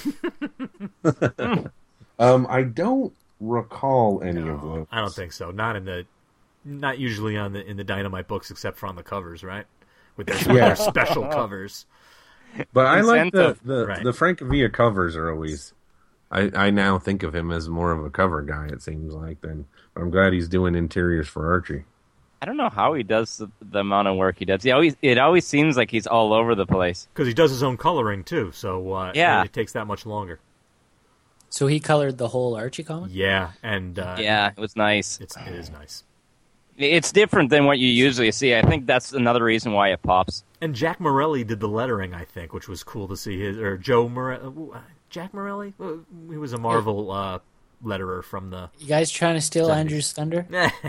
um, I don't recall any of No, those. I don't think so. Not in the, not usually on the in the Dynamite books, except for on the covers, right? With their, with Yeah. their special covers. But I like the Incentive. the, Right. the Francavilla covers are always. I, I now think of him as more of a cover guy. It seems like then. I'm glad he's doing interiors for Archie. I don't know how he does the, the amount of work he does. He always, it always seems like he's all over the place. Because he does his own coloring, too, so uh, Yeah. it takes that much longer. So he colored the whole Archie comic? Yeah, and uh, Yeah, it was nice. it's, it is nice. It's different than what you usually see. I think that's another reason why it pops. And Jack Morelli did the lettering, I think, which was cool to see. His or Joe Morelli, Jack Morelli, Uh, he was a Marvel uh, letterer from the. You guys trying to steal Seventies. Andrew's thunder?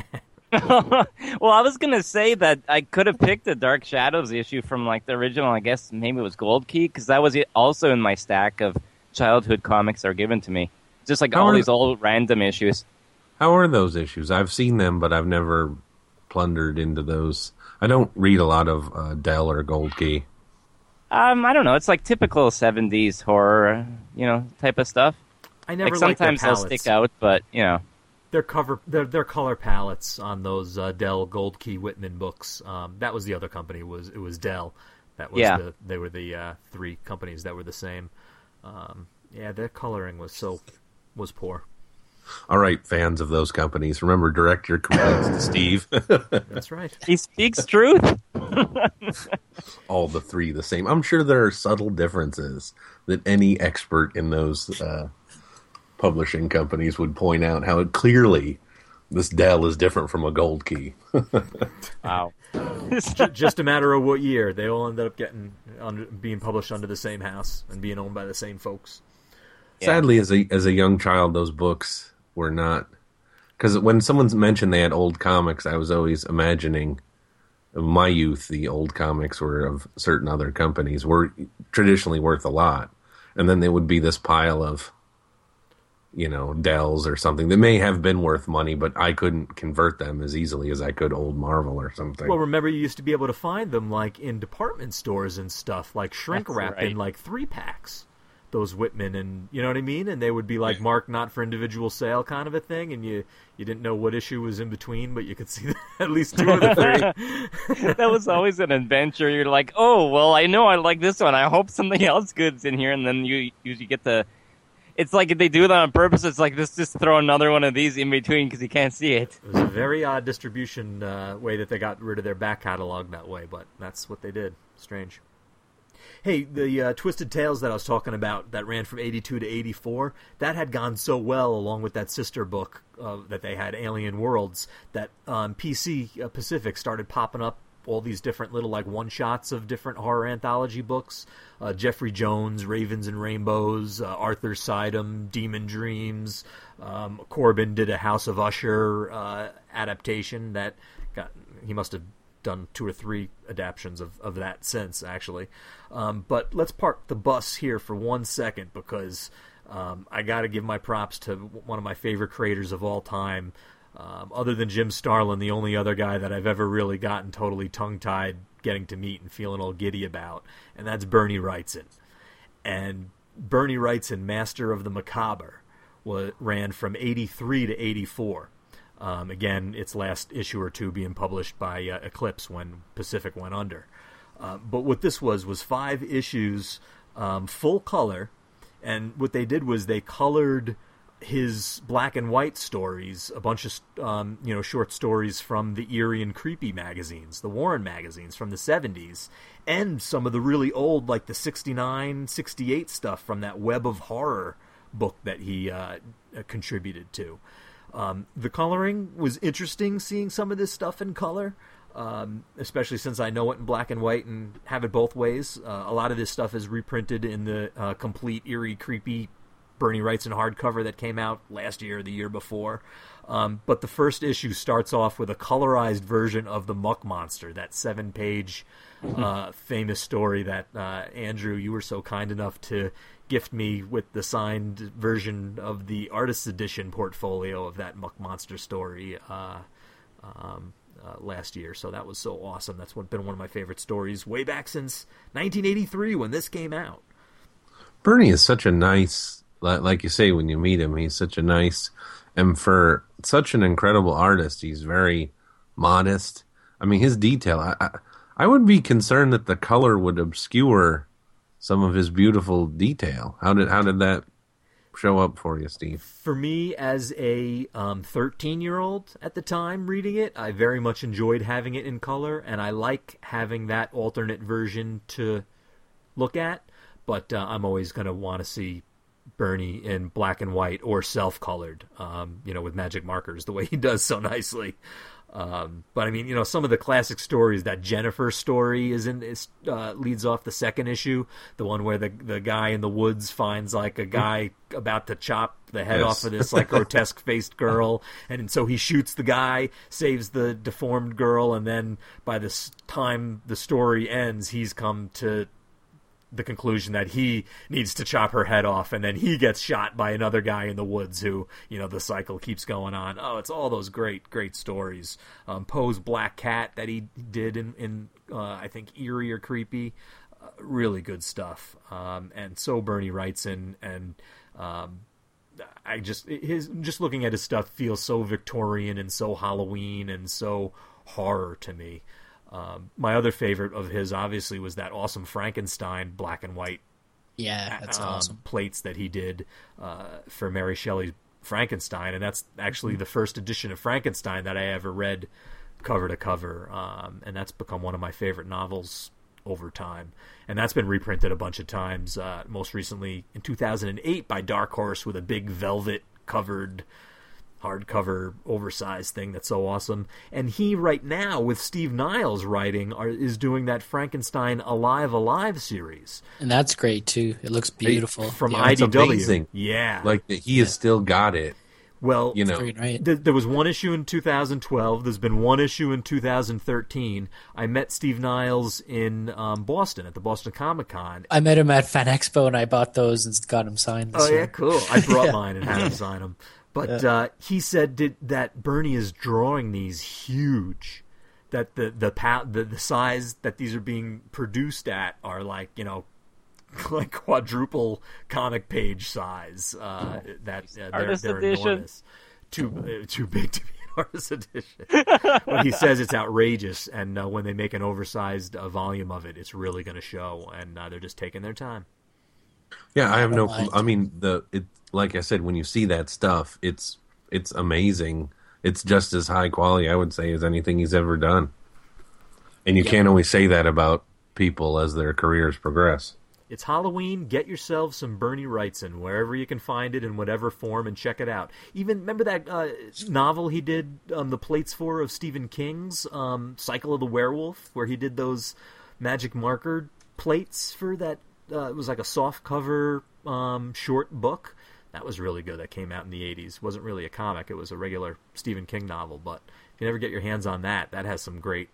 Well, I was gonna say that I could have picked the Dark Shadows issue from like the original. I guess maybe it was Gold Key, because that was also in my stack of childhood comics that were given to me. Just like How all are these the- old random issues. How are those issues? I've seen them, but I've never plundered into those. I don't read a lot of uh, Dell or Gold Key. Um, I don't know. It's like typical seventies horror, you know, type of stuff. I never Like liked their sometimes they'll palettes. stick out, but you know. Their cover, their their color palettes on those uh, Dell Gold Key Whitman books. Um, that was the other company. Was it was Dell? That was Yeah. the they were the uh, three companies that were the same. Um, yeah, their coloring was so was poor. All right, fans of those companies, remember, direct your complaints to Steve. That's right. He speaks truth. All the three the same. I'm sure there are subtle differences that any expert in those uh, publishing companies would point out how it clearly this Dell is different from a Gold Key. Wow. J- just a matter of what year they all ended up getting under, being published under the same house and being owned by the same folks. Yeah. Sadly, as a as a young child, those books were not, because when someone's mentioned they had old comics, I was always imagining in my youth the old comics were of certain other companies were traditionally worth a lot, and then there would be this pile of, you know, Dells or something that may have been worth money, but I couldn't convert them as easily as I could old Marvel or something. Well, remember you used to be able to find them like in department stores and stuff, like shrink That's wrapped right. in like three packs. Those Whitman, and you know what I mean, and they would be like marked not for individual sale kind of a thing, and you you didn't know what issue was in between, but you could see at least two of the three. That was always an adventure. You're like, oh, well, I know I like this one. I hope something else good's in here, and then you usually get the. It's like if they do that on purpose. It's like let's just throw another one of these in between because you can't see it. It was a very odd distribution uh, way that they got rid of their back catalog that way, but that's what they did. Strange. Hey, the uh, Twisted Tales that I was talking about that ran from eighty-two to eighty-four, that had gone so well along with that sister book uh, that they had, Alien Worlds, that um, P C uh, Pacific started popping up all these different little like one-shots of different horror anthology books. Uh, Jeffrey Jones, Ravens and Rainbows, uh, Arthur Sidem, Demon Dreams. Um, Corbin did a House of Usher uh, adaptation that got, he must have done two or three adaptions of, of that since, actually. Um, but let's park the bus here for one second because um, I got to give my props to one of my favorite creators of all time. Um, other than Jim Starlin, the only other guy that I've ever really gotten totally tongue-tied getting to meet and feeling all giddy about, and that's Bernie Wrightson. And Bernie Wrightson, Master of the Macabre, was, ran from eighty-three to eighty-four. Um, again, its last issue or two being published by uh, Eclipse when Pacific went under. Uh, but what this was was five issues, um, full color, and what they did was they colored his black and white stories, a bunch of um, you know short stories from the Eerie and Creepy magazines, the Warren magazines from the seventies, and some of the really old, like the sixty-nine, sixty-eight stuff from that Web of Horror book that he uh, contributed to. Um, the coloring was interesting, seeing some of this stuff in color, um, especially since I know it in black and white and have it both ways. Uh, a lot of this stuff is reprinted in the uh, complete Eerie, Creepy Bernie Wrightson hardcover that came out last year or the year before. Um, but the first issue starts off with a colorized version of the Muck Monster, that seven-page uh, famous story that, uh, Andrew, you were so kind enough to gift me with the signed version of the Artist's Edition portfolio of that Muck Monster story uh, um, uh, last year. So that was so awesome. That's what, been one of my favorite stories way back since nineteen eighty-three when this came out. Bernie is such a nice... Like you say, when you meet him, he's such a nice, and for such an incredible artist, he's very modest. I mean, his detail, I, I, I would be concerned that the color would obscure some of his beautiful detail. How did how did that show up for you, Steve? For me, as a um, thirteen-year-old at the time reading it, I very much enjoyed having it in color, and I like having that alternate version to look at, but uh, I'm always going to want to see Bernie in black and white or self-colored, um, you know, with magic markers, the way he does so nicely. Um, but I mean, you know, some of the classic stories, that Jennifer story is in, is, uh, leads off the second issue, the one where the the guy in the woods finds like a guy about to chop the head Yes. off of this like grotesque faced girl, and so he shoots the guy, saves the deformed girl, and then by the time the story ends, he's come to the conclusion that he needs to chop her head off, and then he gets shot by another guy in the woods who, you know, the cycle keeps going on. Oh, it's all those great, great stories. Um, Poe's Black Cat that he did in, in uh, I think, Eerie or Creepy. Uh, really good stuff. Um, and so Bernie Wrightson, and um, I just, his, just looking at his stuff feels so Victorian and so Halloween and so horror to me. Um, my other favorite of his, obviously, was that awesome Frankenstein black and white Yeah, that's um, awesome. plates that he did uh, for Mary Shelley's Frankenstein, and that's actually the first edition of Frankenstein that I ever read cover to cover, um, and that's become one of my favorite novels over time. And that's been reprinted a bunch of times, uh, most recently in two thousand eight by Dark Horse with a big velvet-covered hardcover oversized thing that's so awesome. And he right now with Steve Niles writing are, is doing that Frankenstein Alive Alive series, And that's great, too. It looks beautiful. from Yeah, I D W. amazing. Yeah, Like that he has still got it. well, You know, great, right? th- there was one issue in two thousand twelve. There's been one issue in two thousand thirteen. I met Steve Niles in um, Boston at the Boston Comic Con. I met him at Fan Expo, and I bought those and got him signed this Oh yeah, year. cool. I brought mine and had him sign them. But uh, he said did, that Bernie is drawing these huge. That the the, pa- the the size that these are being produced at are like, you know, like quadruple comic page size. Uh, that uh, they're, Artist they're edition. enormous. Too uh, too big to be an artist edition. But he says it's outrageous, and uh, when they make an oversized uh, volume of it, it's really going to show, and uh, they're just taking their time. Yeah, I have no. Right. I mean, the it like I said, when you see that stuff, it's it's amazing. It's just as high quality, I would say, as anything he's ever done. And you Yeah. can't always say that about people as their careers progress. It's Halloween. Get yourself some Bernie Wrightson wherever you can find it in whatever form and check it out. Even remember that uh, novel he did um, the plates for of Stephen King's um, Cycle of the Werewolf, where he did those magic marker plates for that. Uh, it was like a soft cover um, short book. That was really good. That came out in the eighties. Wasn't really a comic. It was a regular Stephen King novel. But if you never get your hands on that, that has some great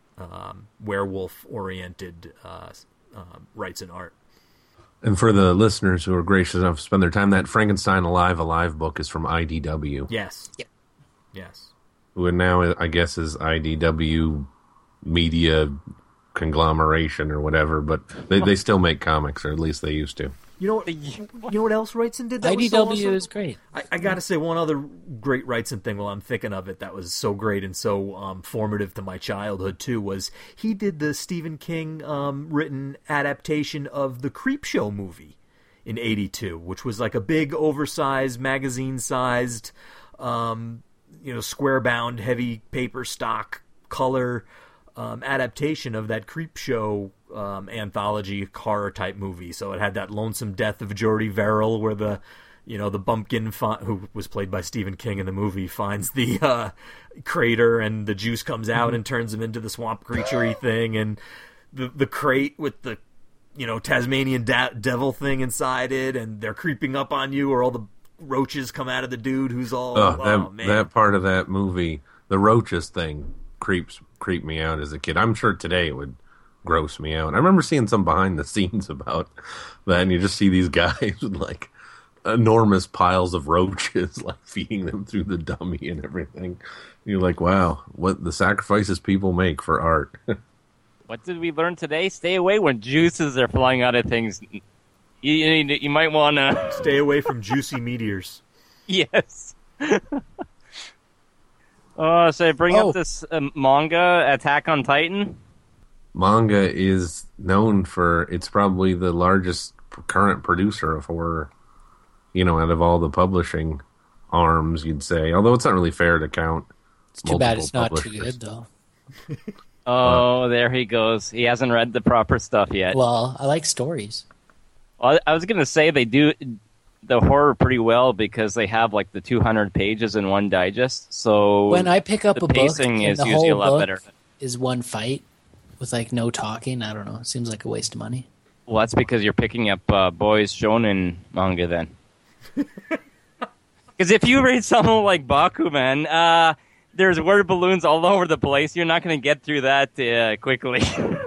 um, werewolf-oriented uh, uh, Wrightson art. And for the listeners who are gracious enough to spend their time, that Frankenstein Alive Alive book is from I D W. Yes. Yeah. Yes. Who now, I guess, is I D W Media Conglomeration or whatever, but they, they still make comics, or at least they used to. You know, you know what else Wrightson did that I D W was so awesome? is great. I, I got to say one other great Wrightson thing while I'm thinking of it that was so great and so um, formative to my childhood too was he did the Stephen King um, written adaptation of the Creepshow movie in eighty-two, which was like a big oversized magazine-sized, um, you know, square-bound, heavy paper stock color um, adaptation of that Creepshow Um, anthology horror type movie. So it had that lonesome death of Jordy Verrill, where the, you know, the bumpkin fi- who was played by Stephen King in the movie finds the uh, crater and the juice comes out and turns him into the swamp creature-y thing, and the the crate with the, you know, Tasmanian da- devil thing inside it, and they're creeping up on you, or all the roaches come out of the dude who's all Oh, oh, that man. that part of that movie, the roaches thing, creeps creeped me out as a kid. I'm sure today it would gross me out. I remember seeing some behind the scenes about that, and you just see these guys with like enormous piles of roaches, like feeding them through the dummy and everything. And you're like, wow, what the sacrifices people make for art. What did we learn today? Stay away when juices are flying out of things. You, you, you might want to Stay away from juicy meteors. Yes. Oh, so I bring Oh. up this uh, manga, Attack on Titan. Manga is known for, it's probably the largest current producer of horror, you know, out of all the publishing arms, you'd say. Although it's not really fair to count. It's too bad multiple it's not too publishers. good, though. Oh, there he goes. He hasn't read the proper stuff yet. Well, I like stories. Well, I was going to say they do the horror pretty well because they have like the two hundred pages in one digest. So When I pick up the a book, pacing and is the usually a whole lot book better. is one fight with like no talking, I don't know. It seems like a waste of money. Well, that's because you're picking up uh, boys shonen manga then. Because if you read something like Bakuman, uh, there's word balloons all over the place. You're not going to get through that uh, quickly.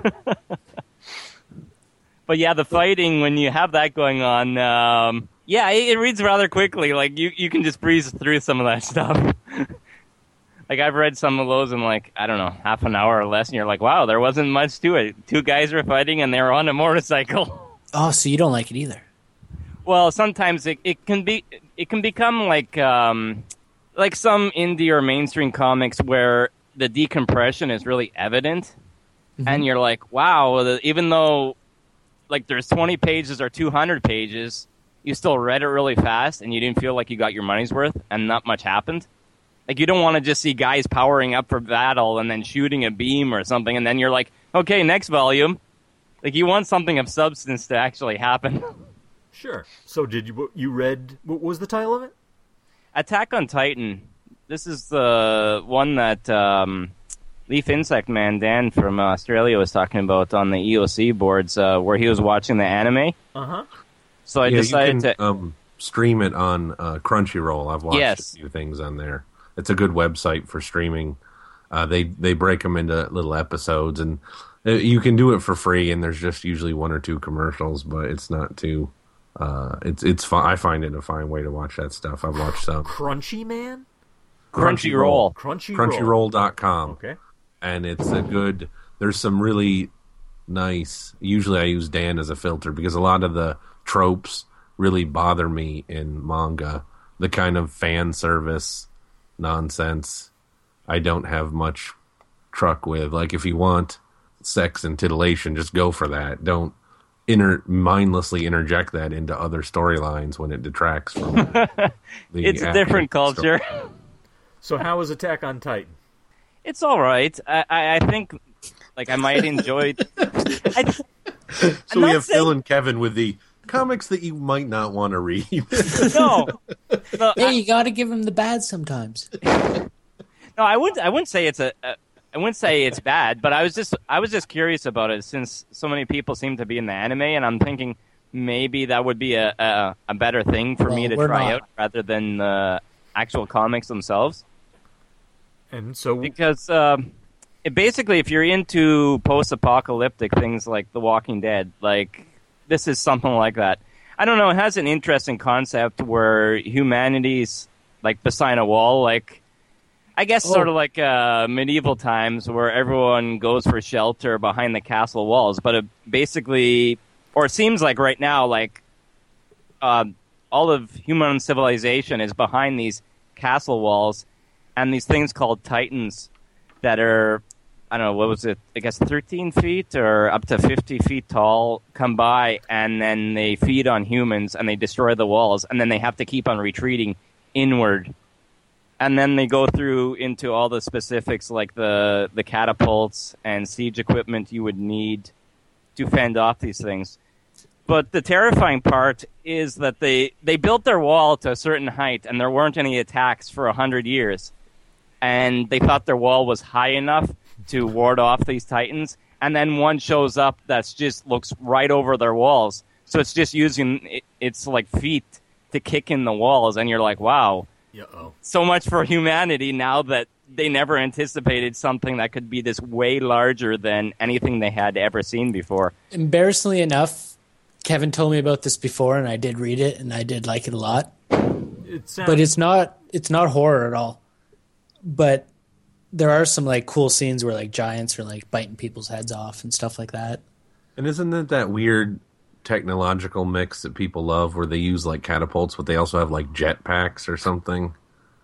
But yeah, the fighting, when you have that going on, um, yeah, it, it reads rather quickly. Like, you, you can just breeze through some of that stuff. Like, I've read some of those in, like, I don't know, half an hour or less, and you're like, wow, there wasn't much to it. Two guys were fighting, and they were on a motorcycle. Oh, so you don't like it either? Well, sometimes it, it can be it can become like um, like some indie or mainstream comics where the decompression is really evident, mm-hmm. and you're like, wow, the, even though like there's twenty pages or two hundred pages, you still read it really fast, and you didn't feel like you got your money's worth, and not much happened. Like, you don't want to just see guys powering up for battle and then shooting a beam or something, and then you're like, okay, next volume. Like, you want something of substance to actually happen. Sure. So did you you read, what was the title of it? Attack on Titan. This is the one that um, Leaf Insect Man Dan from Australia was talking about on the E O C boards, uh, where he was watching the anime. Uh-huh. So I yeah, decided you can, to... um, stream it on uh, Crunchyroll. I've watched Yes. a few things on there. It's a good website for streaming. Uh, they they break them into little episodes, and uh, you can do it for free. And there's just usually one or two commercials, but it's not too. Uh, it's it's fun. I find it a fine way to watch that stuff. I've watched some Crunchy Man? Crunchyroll. Crunchyroll. Crunchyroll dot com. Okay. And it's a good. There's some really nice. Usually, I use Dan as a filter because a lot of the tropes really bother me in manga. The kind of fan service nonsense I don't have much truck with. Like, if you want sex and titillation, just go for that. Don't inter- mindlessly interject that into other storylines when it detracts from the It's a different culture. So how was Attack on Titan? It's all right. I, I, I think, Like I might enjoy. I, So we have saying... Phil and Kevin with the comics that you might not want to read. no, no, hey, I... you got to give them the bad sometimes. No, I wouldn't. I wouldn't say it's a, a. I wouldn't say it's bad, but I was just. I was just curious about it since so many people seem to be in the anime, and I'm thinking maybe that would be a a, a better thing for well, me to try not. out rather than the actual comics themselves. And so, because. Um, It basically, if you're into post-apocalyptic things like The Walking Dead, like, this is something like that. I don't know, it has an interesting concept where humanity's, like, beside a wall, like, I guess oh. sort of like uh, medieval times where everyone goes for shelter behind the castle walls, but it basically, or it seems like right now, like, uh, all of human civilization is behind these castle walls and these things called titans that are, I don't know, what was it, I guess thirteen feet or up to fifty feet tall, come by, and then they feed on humans, and they destroy the walls, and then they have to keep on retreating inward. And then they go through into all the specifics, like the, the catapults and siege equipment you would need to fend off these things. But the terrifying part is that they, they built their wall to a certain height, and there weren't any attacks for a hundred years. And they thought their wall was high enough to ward off these titans, and then one shows up that's just looks right over their walls. So it's just using it, its like feet to kick in the walls, and you're like, wow, Uh-oh. so much for humanity now that they never anticipated something that could be this way larger than anything they had ever seen before. Embarrassingly enough, Kevin told me about this before, and I did read it, and I did like it a lot. It sounds... But it's not it's not horror at all. But there are some like cool scenes where like giants are like biting people's heads off and stuff like that. And isn't it that weird technological mix that people love where they use like catapults, but they also have like jetpacks or something?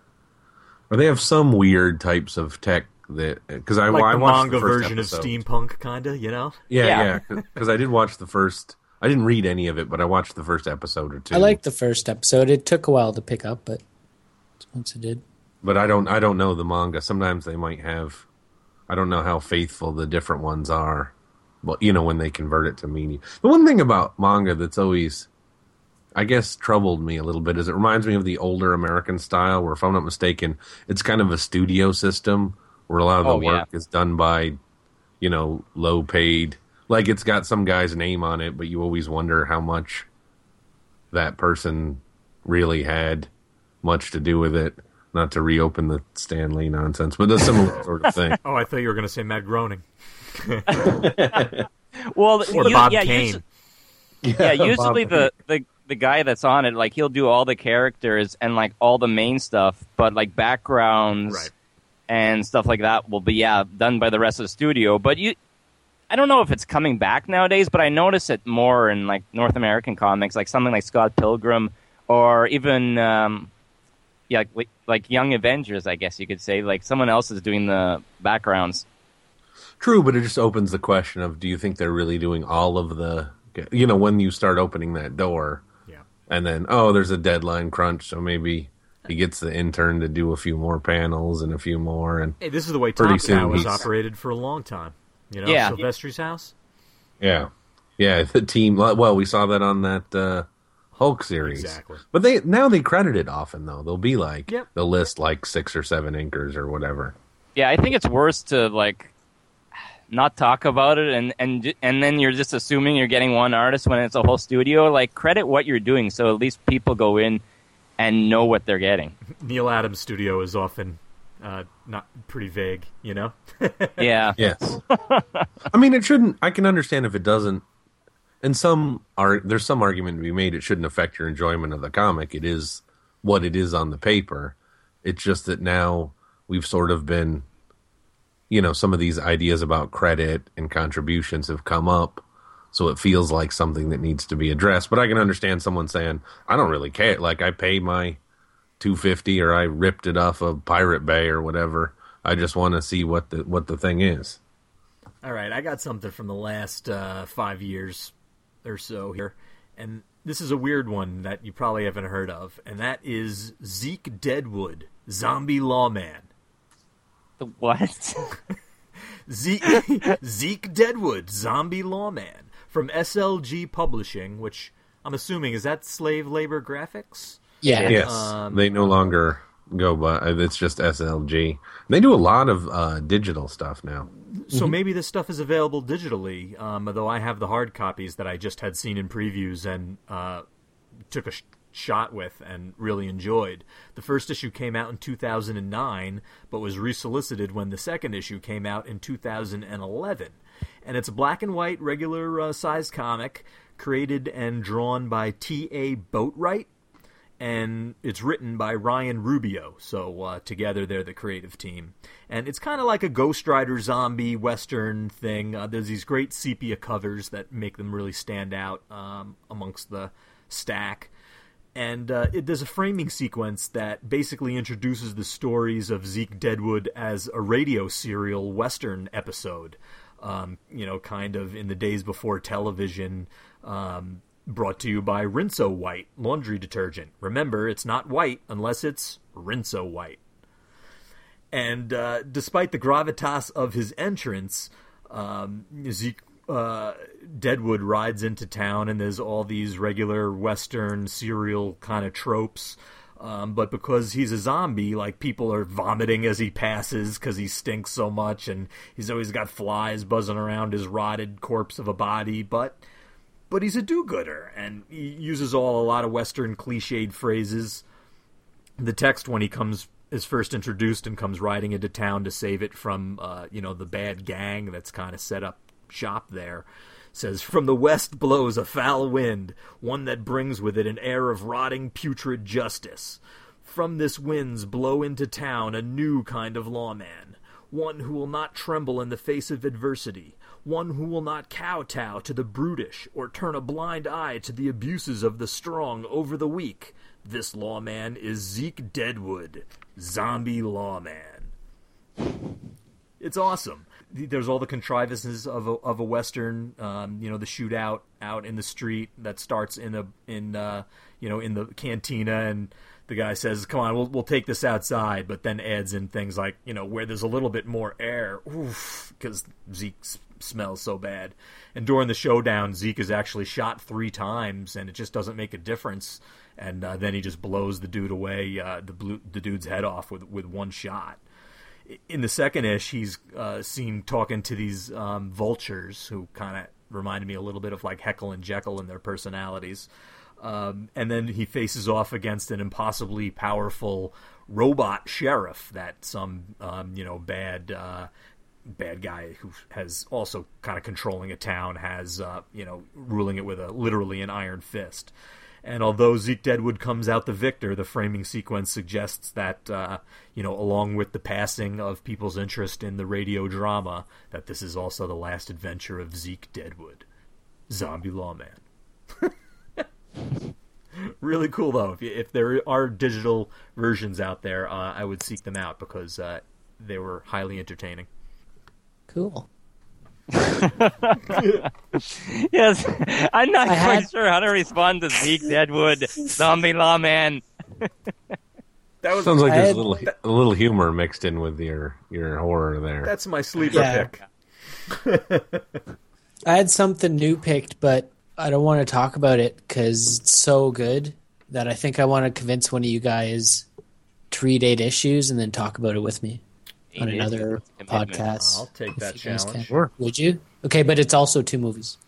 Or they have some weird types of tech that because I, like I the watched manga the first version episode. of steampunk, kind of, you know? Yeah, yeah. Because I did watch the first. I didn't read any of it, but I watched the first episode or two. I liked the first episode. It took a while to pick up, but once it did. But I don't. I don't know the manga. Sometimes they might have. I don't know how faithful the different ones are. Well, you know, when they convert it to media. The one thing about manga that's always, I guess, troubled me a little bit is it reminds me of the older American style, where if I'm not mistaken, it's kind of a studio system where a lot of the oh, work yeah. is done by, you know, low paid. Like it's got some guy's name on it, but you always wonder how much that person really had much to do with it. Not to reopen the Stan Lee nonsense, but a similar sort of thing. Oh, I thought you were going to say Matt Groening. well, or you, Bob yeah, Kane. Usually, yeah, usually the, the, the guy that's on it, like he'll do all the characters and like all the main stuff, but like backgrounds right. and stuff like that will be yeah done by the rest of the studio. But you, I don't know if it's coming back nowadays, but I notice it more in like North American comics, like something like Scott Pilgrim or even. Um, Yeah, like, like Young Avengers, I guess you could say. Like someone else is doing the backgrounds. True, but it just opens the question of, do you think they're really doing all of the... You know, when you start opening that door, yeah. and then, oh, there's a deadline crunch, so maybe he gets the intern to do a few more panels and a few more. And hey, this is the way Top Cow was operated for a long time. You know, yeah. Sylvester's house? Yeah. Yeah, the team... Well, we saw that on that... Uh, Hulk series. Exactly. But they now they credit it often, though. They'll be like, yep. they'll list like six or seven inkers or whatever. Yeah, I think it's worse to, like, not talk about it and, and, and then you're just assuming you're getting one artist when it's a whole studio. Like, credit what you're doing so at least people go in and know what they're getting. Neil Adams' studio is often uh, not pretty vague, you know? Yeah. Yes. I mean, it shouldn't... I can understand if it doesn't. And some are there's some argument to be made it shouldn't affect your enjoyment of the comic. It is what it is on the paper. It's just that now we've sort of been, you know, some of these ideas about credit and contributions have come up, so it feels like something that needs to be addressed. But I can understand someone saying, I don't really care. Like, I pay my two hundred fifty dollars or I ripped it off of Pirate Bay or whatever. I just want to see what the what the thing is. All right, I got something from the last uh, five years or so here, and this is a weird one that you probably haven't heard of, and that is Zeke Deadwood, Zombie Lawman. The what? Zeke, Zeke Deadwood, Zombie Lawman, from S L G Publishing, which I'm assuming, is that Slave Labor Graphics? Yeah. Yes, Um, they no longer go by. It's just S L G. They do a lot of uh, digital stuff now. So mm-hmm. maybe this stuff is available digitally, um, though I have the hard copies that I just had seen in previews and uh, took a sh- shot with and really enjoyed. The first issue came out in two thousand nine, but was resolicited when the second issue came out in two thousand eleven. And it's a black and white, regular uh, size comic, created and drawn by T A Boatwright, and it's written by Ryan Rubio, so uh, together they're the creative team. And it's kind of like a Ghost Rider zombie western thing. Uh, there's these great sepia covers that make them really stand out um, amongst the stack. And uh, it, there's a framing sequence that basically introduces the stories of Zeke Deadwood as a radio serial western episode, um, you know, kind of in the days before television, um, brought to you by Rinso White laundry detergent. Remember, it's not white unless it's Rinso White. And uh, despite the gravitas of his entrance, um, Zeke uh, Deadwood rides into town, and there's all these regular Western serial kind of tropes. Um, but because he's a zombie, like, people are vomiting as he passes because he stinks so much, and he's always got flies buzzing around his rotted corpse of a body. But but he's a do-gooder, and he uses all a lot of Western cliched phrases. The text, when he comes is first introduced and comes riding into town to save it from uh, you know the bad gang that's kind of set up shop there, says, "From the west blows a foul wind, one that brings with it an air of rotting putrid justice. From this winds blow into town a new kind of lawman, one who will not tremble in the face of adversity, one who will not kowtow to the brutish or turn a blind eye to the abuses of the strong over the weak. This lawman is Zeke Deadwood, Zombie Lawman." It's awesome. There's all the contrivances of a, of a Western, um, you know, the shootout out in the street that starts in a in uh, you know in the cantina, and the guy says, "Come on, we'll we'll take this outside," but then adds in things like, you know, where there's a little bit more air, oof, because Zeke s- smells so bad. And during the showdown, Zeke is actually shot three times, and it just doesn't make a difference. And uh, then he just blows the dude away, uh, the blue, the dude's head off with with one shot. In the second ish, he's uh, seen talking to these um, vultures who kind of reminded me a little bit of like Heckle and Jekyll in their personalities. Um, and then he faces off against an impossibly powerful robot sheriff that some, um, you know, bad uh, bad guy who has also kind of controlling a town has, uh, you know, ruling it with a literally an iron fist. And although Zeke Deadwood comes out the victor, the framing sequence suggests that, uh, you know, along with the passing of people's interest in the radio drama, that this is also the last adventure of Zeke Deadwood, Zombie Lawman. Really cool, though. If, you, if there are digital versions out there, uh, I would seek them out because uh, they were highly entertaining. Cool. Yes, I'm not I quite had- sure how to respond to Zeke Deadwood, Zombie Lawman. That was Sounds like I there's had- a little a little humor mixed in with your your horror there. That's my sleeper Yeah. pick. I had something new picked, but I don't want to talk about it because it's so good that I think I want to convince one of you guys to read eight issues and then talk about it with me on Eight another issues, commitment. podcast. I'll take if that you guys challenge. can. Sure. Would you? Okay, but it's also two movies.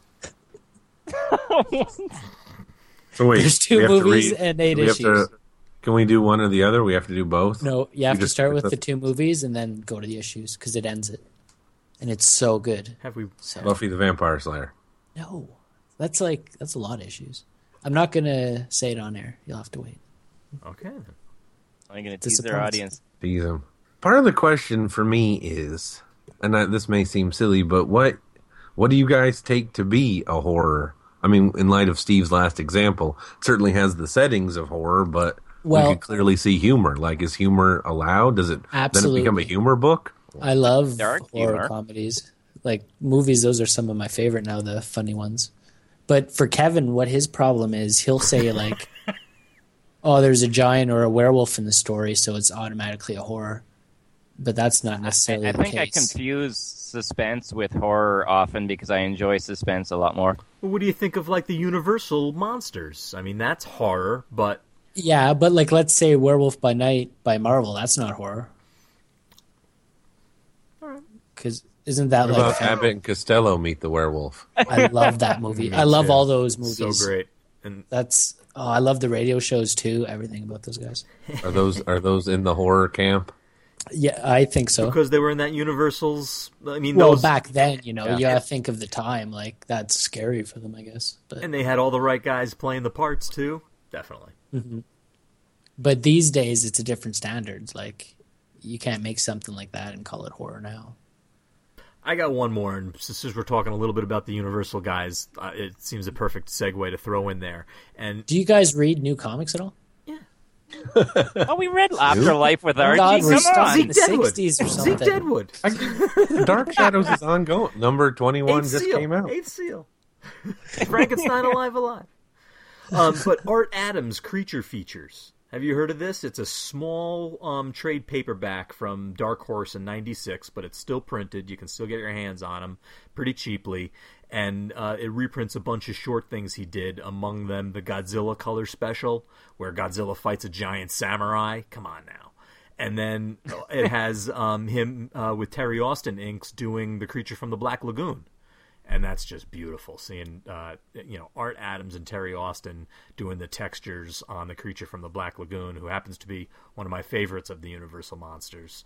So wait, There's two we have to movies read- and eight we have to- issues. can we do one or the other? We have to do both. No, you have You to just- start with the two movies and then go to the issues because it ends it, and it's so good. Have we? So Buffy the Vampire Slayer. no, that's like that's a lot of issues. I'm not gonna say it on air. You'll have to wait. Okay, then. I'm going to It's a tease their surprise. audience. Tease 'em. Part of the question for me is, and I, this may seem silly, but what what do you guys take to be a horror? I mean, in light of Steve's last example, it certainly has the settings of horror, but Well- we could clearly see humor. Like, is humor allowed? Does it then it become a Absolutely. humor book? I love There are horror humor. comedies. Like movies, those are some of my favorite now, the funny ones. But for Kevin, what his problem is, he'll say like, "Oh, there's a giant or a werewolf in the story, so it's automatically a horror." but that's not necessarily I the think I case. confuse suspense with horror often because I enjoy suspense a lot more. Well, what do you think of like the Universal monsters? I mean, that's horror, but Yeah, but like let's say Werewolf by Night by Marvel, that's not horror. Because isn't that What like about fan- Abbott and Costello meet the werewolf? I love that movie. I love too. all those movies. so great. And That's oh, I love the radio shows too. Everything about those guys. Are those are those in the horror camp? Yeah, I think so. because they were in that Universal's, I mean, Well, those, back then, you know, Yeah. you gotta think of the time. Like that's scary for them, I guess. But and they had all the right guys playing the parts too. Definitely. but these days, it's a different standard. Like you can't make something like that and call it horror now. I got one more, and since we're talking a little bit about the Universal guys, uh, it seems a perfect segue to throw in there. And Do you guys read new comics at all? Oh, we read Afterlife with Archie. God, we're Come stuck on. in the Zeke Deadwood. sixties or Zeke something. Deadwood. Dark Shadows is ongoing. Number twenty-one Eighth just Seal. came out. Eighth Seal. Frankenstein Alive Alive. Um, but Art Adams Creature Features. Have you heard of this? It's a small um, trade paperback from Dark Horse in ninety-six, but it's still printed. You can still get your hands on them pretty cheaply. And uh, it reprints a bunch of short things he did, among them the Godzilla color special, where Godzilla fights a giant samurai. Come on now. And then it has um, him uh, with Terry Austin inks doing The Creature from the Black Lagoon. And that's just beautiful, seeing uh, you know Art Adams and Terry Austin doing the textures on The Creature from the Black Lagoon, who happens to be one of my favorites of the Universal monsters.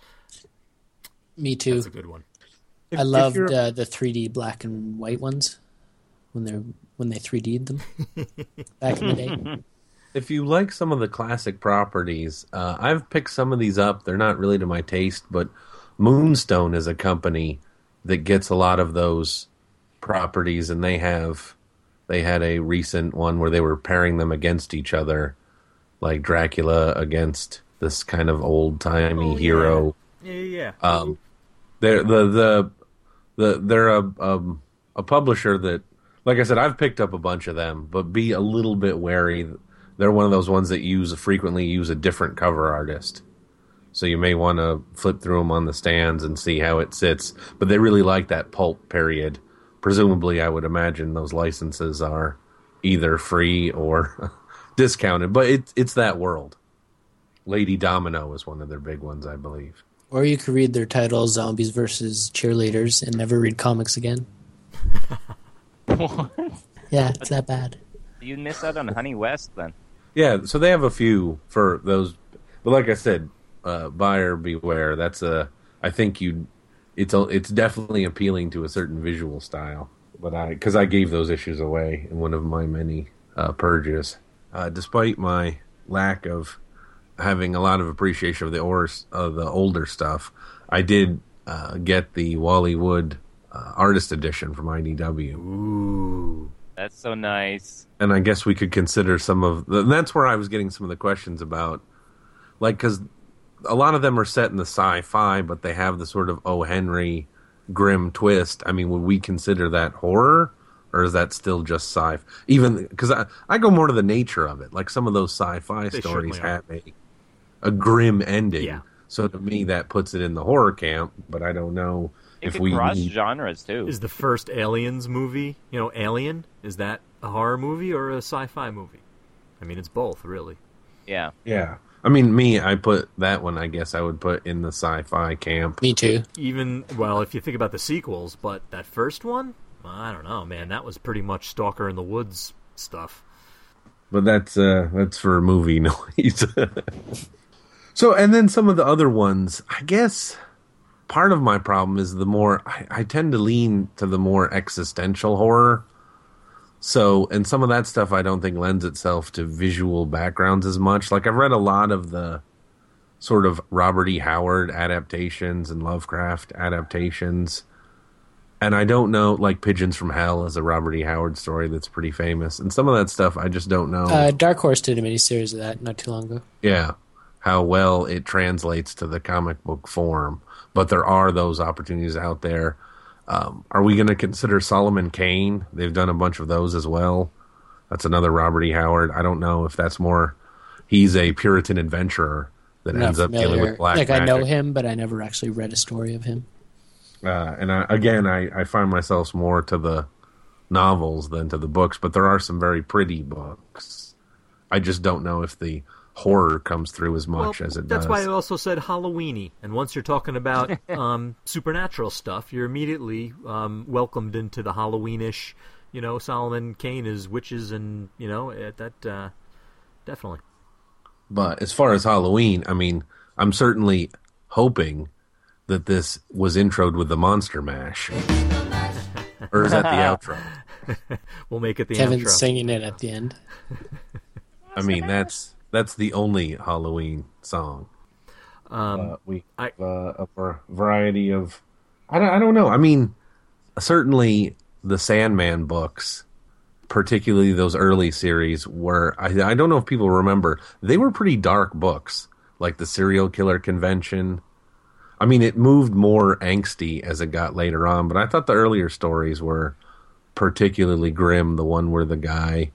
Me too. That's a good one. If- I if loved you're- uh, the three D black and white ones when they when they three D'd them back in the day. If you like some of the classic properties, uh, I've picked some of these up. They're not really to my taste, but Moonstone is a company that gets a lot of those properties, and they have they had a recent one where they were pairing them against each other, like Dracula against this kind of old timey Oh, yeah. hero. Yeah, yeah, yeah. Um, they're the the the they're a um, a publisher that, like I said, I've picked up a bunch of them, but be a little bit wary. They're one of those ones that use frequently use a different cover artist, so you may want to flip through them on the stands and see how it sits. But they really like that pulp period. Presumably, I would imagine those licenses are either free or discounted, but it's it's that world. Lady Domino is one of their big ones, I believe. Or you could read their title Zombies versus Cheerleaders and never read comics again. What? Yeah, it's that bad. You missed out on Honey West then. Yeah, so they have a few for those, but like I said, uh, buyer beware. That's a, I think you, it's a, it's definitely appealing to a certain visual style. But I, because I gave those issues away in one of my many uh, purges, uh, despite my lack of having a lot of appreciation of the or of the older stuff, I did uh, get the Wally Wood uh, artist edition from I D W. Ooh. That's so nice. And I guess we could consider some of the, that's where I was getting some of the questions about, like, because a lot of them are set in the sci-fi, but they have the sort of O. Henry grim twist. I mean, would we consider that horror, or is that still just sci-fi? Even because I, I go more to the nature of it. Like some of those sci-fi They stories certainly are. have a a grim ending. Yeah. So to me, that puts it in the horror camp. But I don't know It if could we cross need, genres too. Is the first Aliens movie, you know, Alien, is that a horror movie or a sci-fi movie? I mean, it's both, really. Yeah. Yeah. I mean, me, I put that one, I guess I would put in the sci-fi camp. Me too. Even, well, if you think about the sequels, but that first one, well, I don't know, man, that was pretty much Stalker in the Woods stuff. But that's uh, that's for movie noise. So, and then some of the other ones, I guess part of my problem is the more, I, I tend to lean to the more existential horror. So, and some of that stuff I don't think lends itself to visual backgrounds as much. Like, I've read a lot of the sort of Robert E. Howard adaptations and Lovecraft adaptations. And I don't know, like Pigeons from Hell is a Robert E. Howard story that's pretty famous. And some of that stuff I just don't know. Uh, Dark Horse did a miniseries of that not too long ago. Yeah, how well it translates to the comic book form. But there are those opportunities out there. Um, are we going to consider Solomon Kane? They've done a bunch of those as well. That's another Robert E. Howard. I don't know if that's more, he's a Puritan adventurer, that I'm ends not up dealing familiar. with black Like magic. I know him, but I never actually read a story of him. Uh, and I, again, I, I find myself more to the novels than to the books, but there are some very pretty books. I just don't know if the horror comes through as much well, as it that's does. why I also said Halloweeny. And once you're talking about um, supernatural stuff, you're immediately um, welcomed into the Halloweenish. You know, Solomon Kane is witches, and you know it, that uh, definitely. But as far as Halloween, I mean, I'm certainly hoping that this was introed with the Monster Mash. Or is that the outro? We'll make it the Kevin's outro. singing it at the end. I mean, that's that's the only Halloween song. Um, uh, we I- have uh, a var- variety of. I don't, I don't know. I mean, certainly the Sandman books, particularly those early series, were. I, I don't know if people remember. They were pretty dark books, like the Serial Killer Convention. I mean, it moved more angsty as it got later on, but I thought the earlier stories were particularly grim. The one where the guy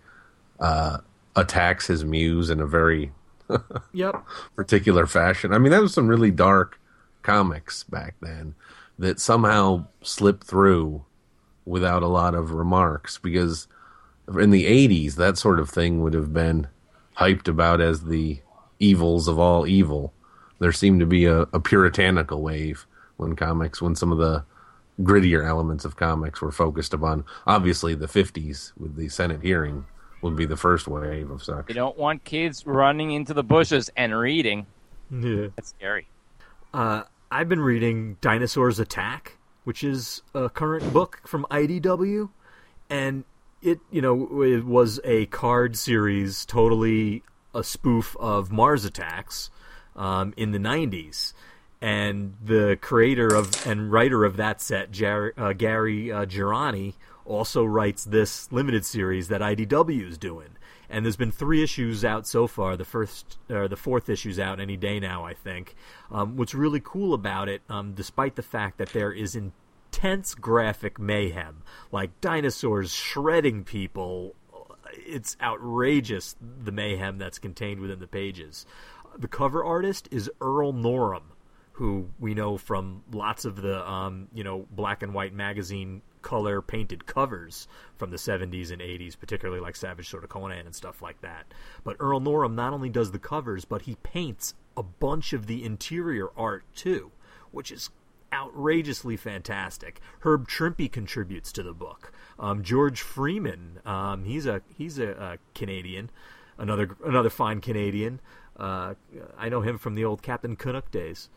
uh, attacks his muse in a very Yep. particular fashion. I mean, that was some really dark comics back then that somehow slipped through without a lot of remarks, because in the eighties, that sort of thing would have been hyped about as the evils of all evil. There seemed to be a, a puritanical wave when comics, when some of the grittier elements of comics were focused upon. Obviously, the fifties with the Senate hearing would be the first wave of such. You don't want kids running into the bushes and reading. Yeah. That's scary. Uh, I've been reading Dinosaurs Attack, which is a current book from I D W, and it, you know, it was a card series, totally a spoof of Mars Attacks um, in the nineties. And the creator of and writer of that set, Jar- uh, Gary uh, Girani, also writes this limited series that I D W is doing. And there's been three issues out so far. The first, or the fourth issue's out any day now, I think. Um, what's really cool about it, um, despite the fact that there is intense graphic mayhem, like dinosaurs shredding people, it's outrageous, the mayhem that's contained within the pages. The cover artist is Earl Norem, who we know from lots of the, um, you know, black and white magazine color painted covers from the seventies and eighties, particularly like Savage Sword of Conan and stuff like that. But Earl Norem not only does the covers, but he paints a bunch of the interior art too, which is outrageously fantastic. Herb Trimpe contributes to the book. Um, George Freeman, um, he's a he's a, a Canadian, another another fine Canadian. Uh, I know him from the old Captain Canuck days.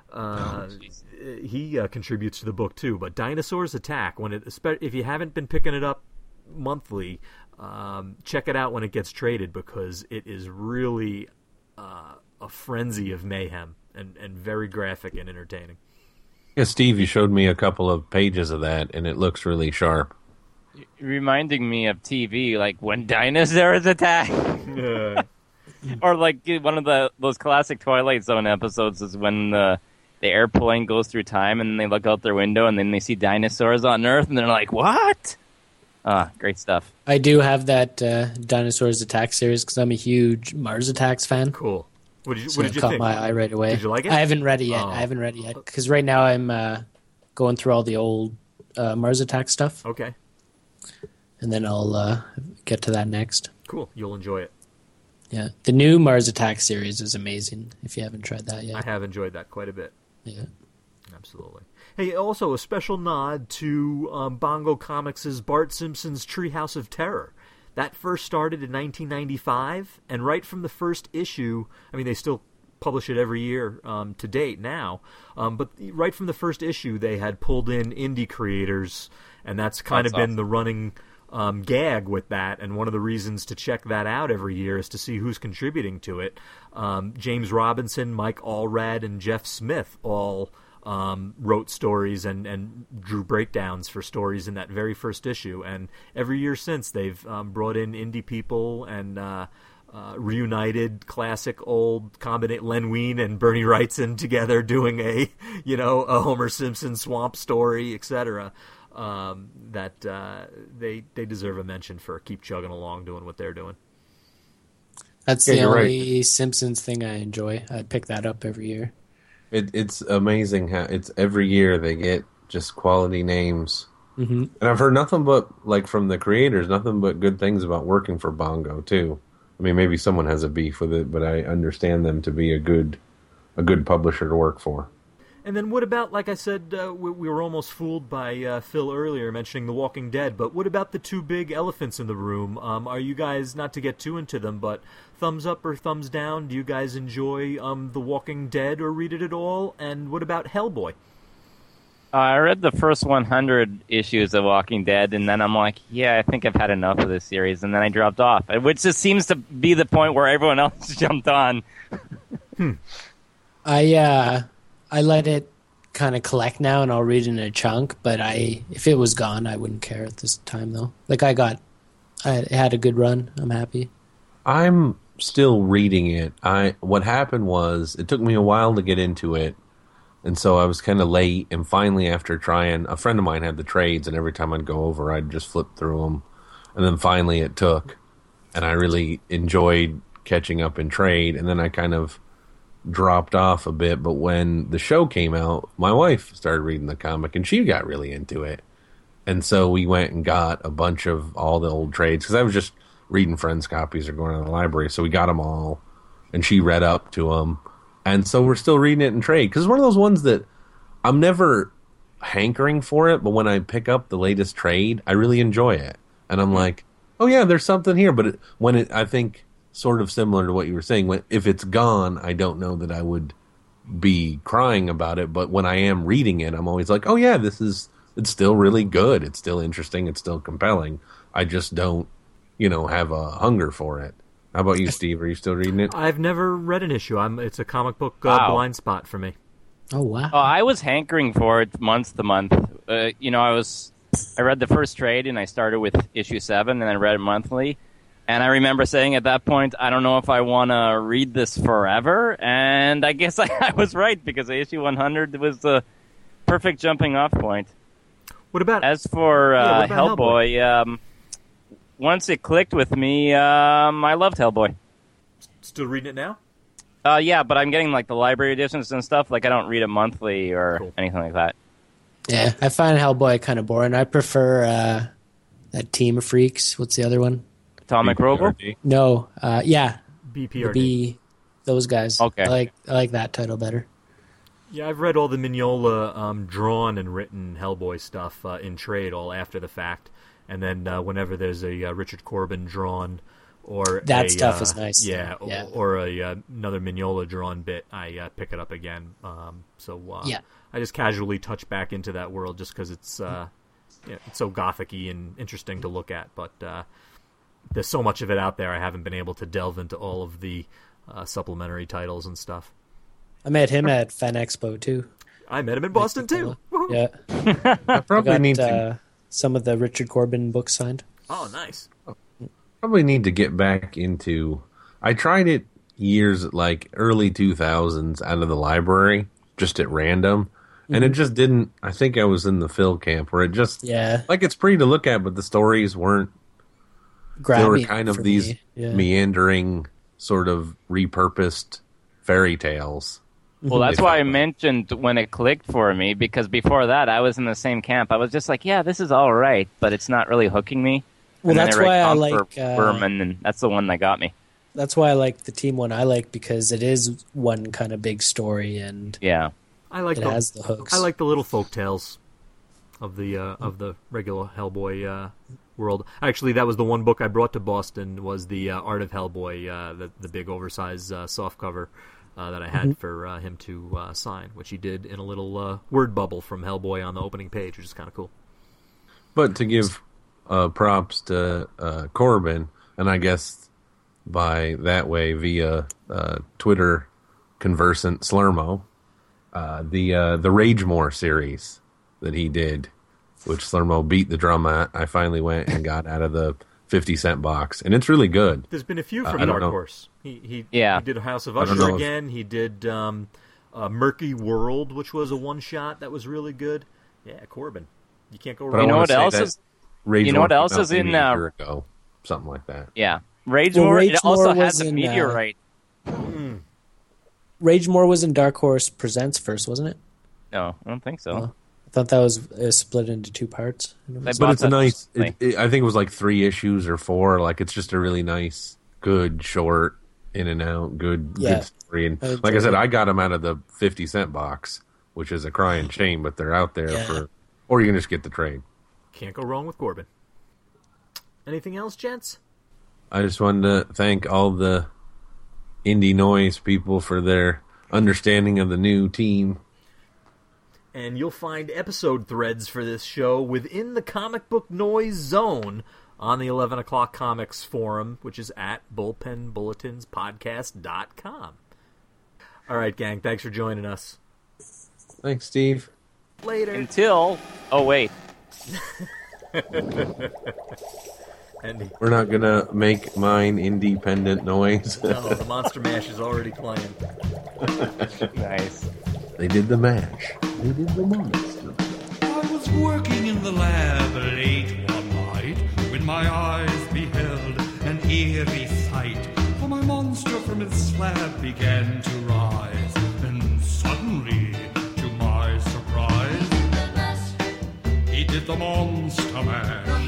Uh, oh, he uh, contributes to the book too. But Dinosaurs Attack, when it, if you haven't been picking it up monthly, um, check it out when it gets traded, because it is really uh, a frenzy of mayhem and, and very graphic and entertaining. Yeah, Steve, you showed me a couple of pages of that, and it looks really sharp. Reminding me of T V, like when dinosaurs attack. Yeah. Or like one of the those classic Twilight Zone episodes is when the the airplane goes through time and they look out their window and then they see dinosaurs on Earth and they're like, what? Ah, great stuff. I do have that uh, Dinosaurs Attack series because I'm a huge Mars Attacks fan. Cool. What did you, So what did it you caught think? my eye right away. Did you like it? I haven't read it yet. Oh. I haven't read it yet because right now I'm uh, going through all the old uh, Mars Attack stuff, Okay. and then I'll uh, get to that next. Cool. You'll enjoy it. Yeah, the new Mars Attack series is amazing. If you haven't tried that I yet, have enjoyed that quite a bit. yeah. Absolutely. Hey, also a special nod to um, Bongo Comics' Bart Simpson's Treehouse of Terror. That first started in nineteen ninety-five, and right from the first issue, I mean, they still publish it every year um, to date now, um, but right from the first issue, they had pulled in indie creators, and that's kind That's of been awesome. the running um, gag with that, and one of the reasons to check that out every year is to see who's contributing to it. Um, James Robinson, Mike Allred, and Jeff Smith all Um, wrote stories and, and drew breakdowns for stories in that very first issue. And every year since, they've um, brought in indie people and uh, uh, reunited classic old combinate Len Wein and Bernie Wrightson together doing a, you know, a Homer Simpson swamp story, et cetera. Um, that uh, they they deserve a mention for keep chugging along doing what they're doing. That's Yeah, the you're right. only Simpsons thing I enjoy. I pick that up every year. It, it's amazing how it's every year they get just quality names. Mm-hmm. And I've heard nothing but, like, from the creators, nothing but good things about working for Bongo, too. I mean, maybe someone has a beef with it, but I understand them to be a good a good publisher to work for. And then what about, like I said, uh, we, we were almost fooled by uh, Phil earlier mentioning The Walking Dead, but what about the two big elephants in the room? Um, are you guys, not to get too into them, but thumbs up or thumbs down? Do you guys enjoy um, The Walking Dead or read it at all? And what about Hellboy? Uh, I read the first one hundred issues of Walking Dead, and then I'm like, yeah, I think I've had enough of this series, and then I dropped off, which just seems to be the point where everyone else jumped on. hmm. I uh, I let it kind of collect now, and I'll read it in a chunk. But I, if it was gone, I wouldn't care at this time, though. Like I got, I had a good run. I'm happy. I'm still reading it. I what happened was it took me a while to get into it. And so I was kind of late, and finally after trying, a friend of mine had the trades, and every time I'd go over, I'd just flip through them. And then finally it took, and I really enjoyed catching up in trade, and then I kind of dropped off a bit. But when the show came out, my wife started reading the comic, and she got really into it. And so we went and got a bunch of all the old trades, because I was just reading friends' copies or going to the library, so we got them all, and she read up to them. And so we're still reading it in trade. Because it's one of those ones that I'm never hankering for it, but when I pick up the latest trade, I really enjoy it. And I'm like, oh yeah, there's something here. But it, when it, I think, sort of similar to what you were saying, when, if it's gone, I don't know that I would be crying about it. But when I am reading it, I'm always like, oh yeah, this is, it's still really good. It's still interesting. It's still compelling. I just don't, you know, have a hunger for it. How about you, Steve? Are you still reading it? I've never read an issue. I'm. It's a comic book uh, Wow. blind spot for me. Oh wow! Oh, I was hankering for it month to month. Uh, you know, I was, I read the first trade, and I started with issue seven, and I read it monthly. And I remember saying at that point, I don't know if I want to read this forever. And I guess I, I was right, because issue one hundred was the perfect jumping off point. What about As for Yeah, uh, what about Hellboy, um, once it clicked with me, um, I loved Hellboy. still reading it now? Uh, yeah, but I'm getting like the library editions and stuff. Like I don't read it monthly or Cool. anything like that. Yeah, I find Hellboy kind of boring. I prefer uh, that Team of Freaks. What's the other one? Atomic Robo? No, uh, yeah, B P the R D. B, those guys. Okay. I like I like that title better. Yeah, I've read all the Mignola um, drawn and written Hellboy stuff uh, in trade all after the fact. And then uh, whenever there's a uh, Richard Corbin drawn or That a, stuff uh, is nice. yeah, Yeah. or, or a uh, another Mignola drawn bit, I uh, pick it up again. Um, so uh, Yeah. I just casually touch back into that world just because it's uh, you know, it's so gothic-y and interesting to look at. But uh, there's so much of it out there, I haven't been able to delve into all of the uh, supplementary titles and stuff. I met him at Fan Expo too. I met him in Boston too. Woohoo. Yeah, I I probably got need to uh, some of the Richard Corbin books signed. Oh, nice. probably need to get back into. I tried it years like early two thousands out of the library, just at random, and it just didn't. I think I was in the Phil camp where it just Yeah, like it's pretty to look at, but the stories weren't. They were grabbing kind of for these me. Yeah. meandering, sort of repurposed fairy tales. Well, that's If why I I might. mentioned when it clicked for me, because before that I was in the same camp. I was just like, yeah, this is all right, but it's not really hooking me. Well, And then that's read why I Conquer like, uh, Berman, and that's the one that got me. That's why I like the team one I like, because it is one kind of big story and Yeah. I like it the has the hooks. I like the little folk tales of the uh, of the regular Hellboy uh, world. Actually, that was the one book I brought to Boston. Was the uh, Art of Hellboy, uh, the the big oversized uh, soft cover uh, that I had Mm-hmm. for uh, him to uh, sign, which he did in a little uh, word bubble from Hellboy on the opening page, which is kind of cool. But to give uh, props to uh, Corbin, and I guess by that way via uh, Twitter conversant Slurmo, uh, the uh, the Ragemore series that he did, which Slurmo beat the drum at, I finally went and got out of the fifty cent box, and it's really good. There's been a few Uh, from I don't Dark know. Horse. He he, Yeah. he did House of I don't Usher know if- again. He did um, uh, Murky World, which was a one shot that was really good. Yeah, Corbin. You can't go But I wrong. You know wanna what say else that is? Rage you know what War else came out is in, maybe a uh, year ago, something like that. Yeah. Rage Well, More. Rage it also More has was a in, meteorite. Rage More was in Dark Horse Presents first, wasn't it? No, I don't think so. Oh. I thought that was uh, split into two parts. They But bought it's a that nice. It, recently. it, I think it was like three issues or four. Like it's just a really nice, good short, in and out, good, Yeah. good story. And I like I enjoyed said, it. I got them out of the fifty cent box, which is a crying shame, but they're out there Yeah. for. Or you can just get the trade. Can't go wrong with Corbin. Anything else, gents? I just wanted to thank all the indie noise people for their understanding of the new team. And you'll find episode threads for this show within the Comic Book Noise Zone on the eleven o'clock Comics forum, which is at bullpen bulletins podcast dot com. All right, gang, thanks for joining us. Thanks, Steve. Later. Until, oh wait, And We're not gonna make mine independent noise. no, the Monster Mash is already playing. nice. They did the mash. They did the monster. I was working in the lab late one night when my eyes beheld an eerie sight. For my monster from its slab began to rise, and suddenly, to my surprise, he did the monster mash.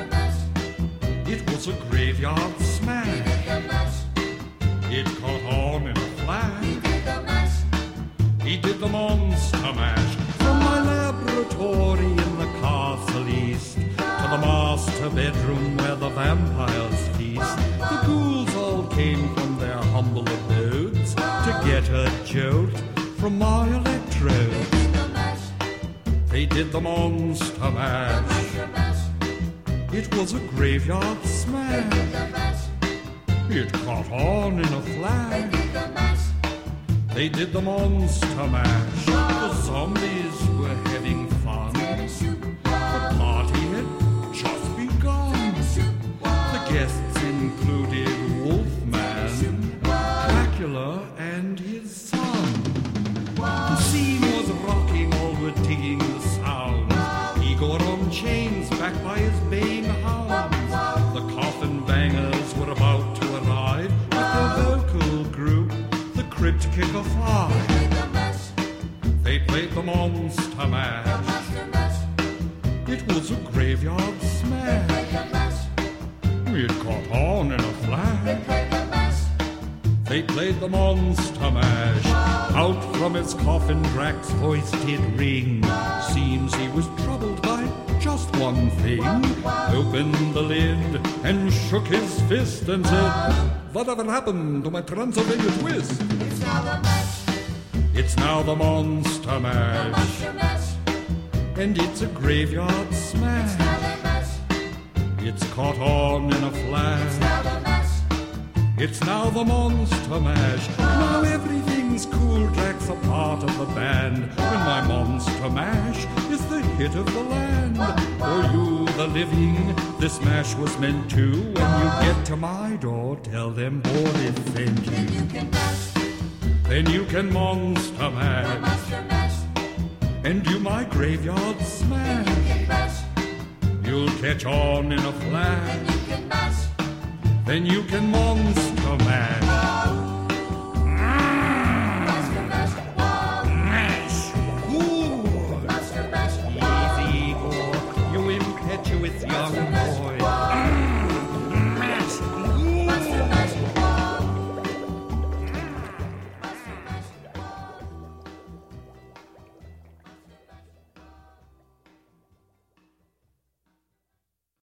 It was a graveyard smash. It caught on in a flash. He did the monster mash from my laboratory in the castle east to the master bedroom where the vampires feast. The ghouls all came from their humble abodes to get a jolt from my electrodes. They did the monster mash. It was a graveyard smash. It caught on in a flash. They did the monster mash. The zombies were having fun. The party had just begun. The guests included Wolfman, Dracula, and his son. The scene was rocking, all were digging the sound. Igor on chains, backed by his baying hounds. The coffin bangers were about to arrive with their vocal group, the Crypt Kicker Five. They played the monster mash. It was a graveyard smash. It caught on in a flash. They played the monster mash. Out from its coffin Drac's voice did ring. Seems he was troubled by just one thing. Opened the lid and shook his fist and said, "Whatever happened to my Transylvania twist?" It's now the mash. It's now the monster mash. Monster mash. And it's a graveyard smash. It's now the mash. It's caught on in a flash. It's now the mash. It's now the monster mash. Now everything's cool. Drac's a part of the band. When my monster mash is the hit of the land. For you, the living, this mash was meant to. When you get to my door, tell them Boris sent you. Then you can mash. Then you can monster mash. Monster mash. And do my graveyard smash. Then you can mash. You'll catch on in a flash. Then you can mash. Then you can monster mash.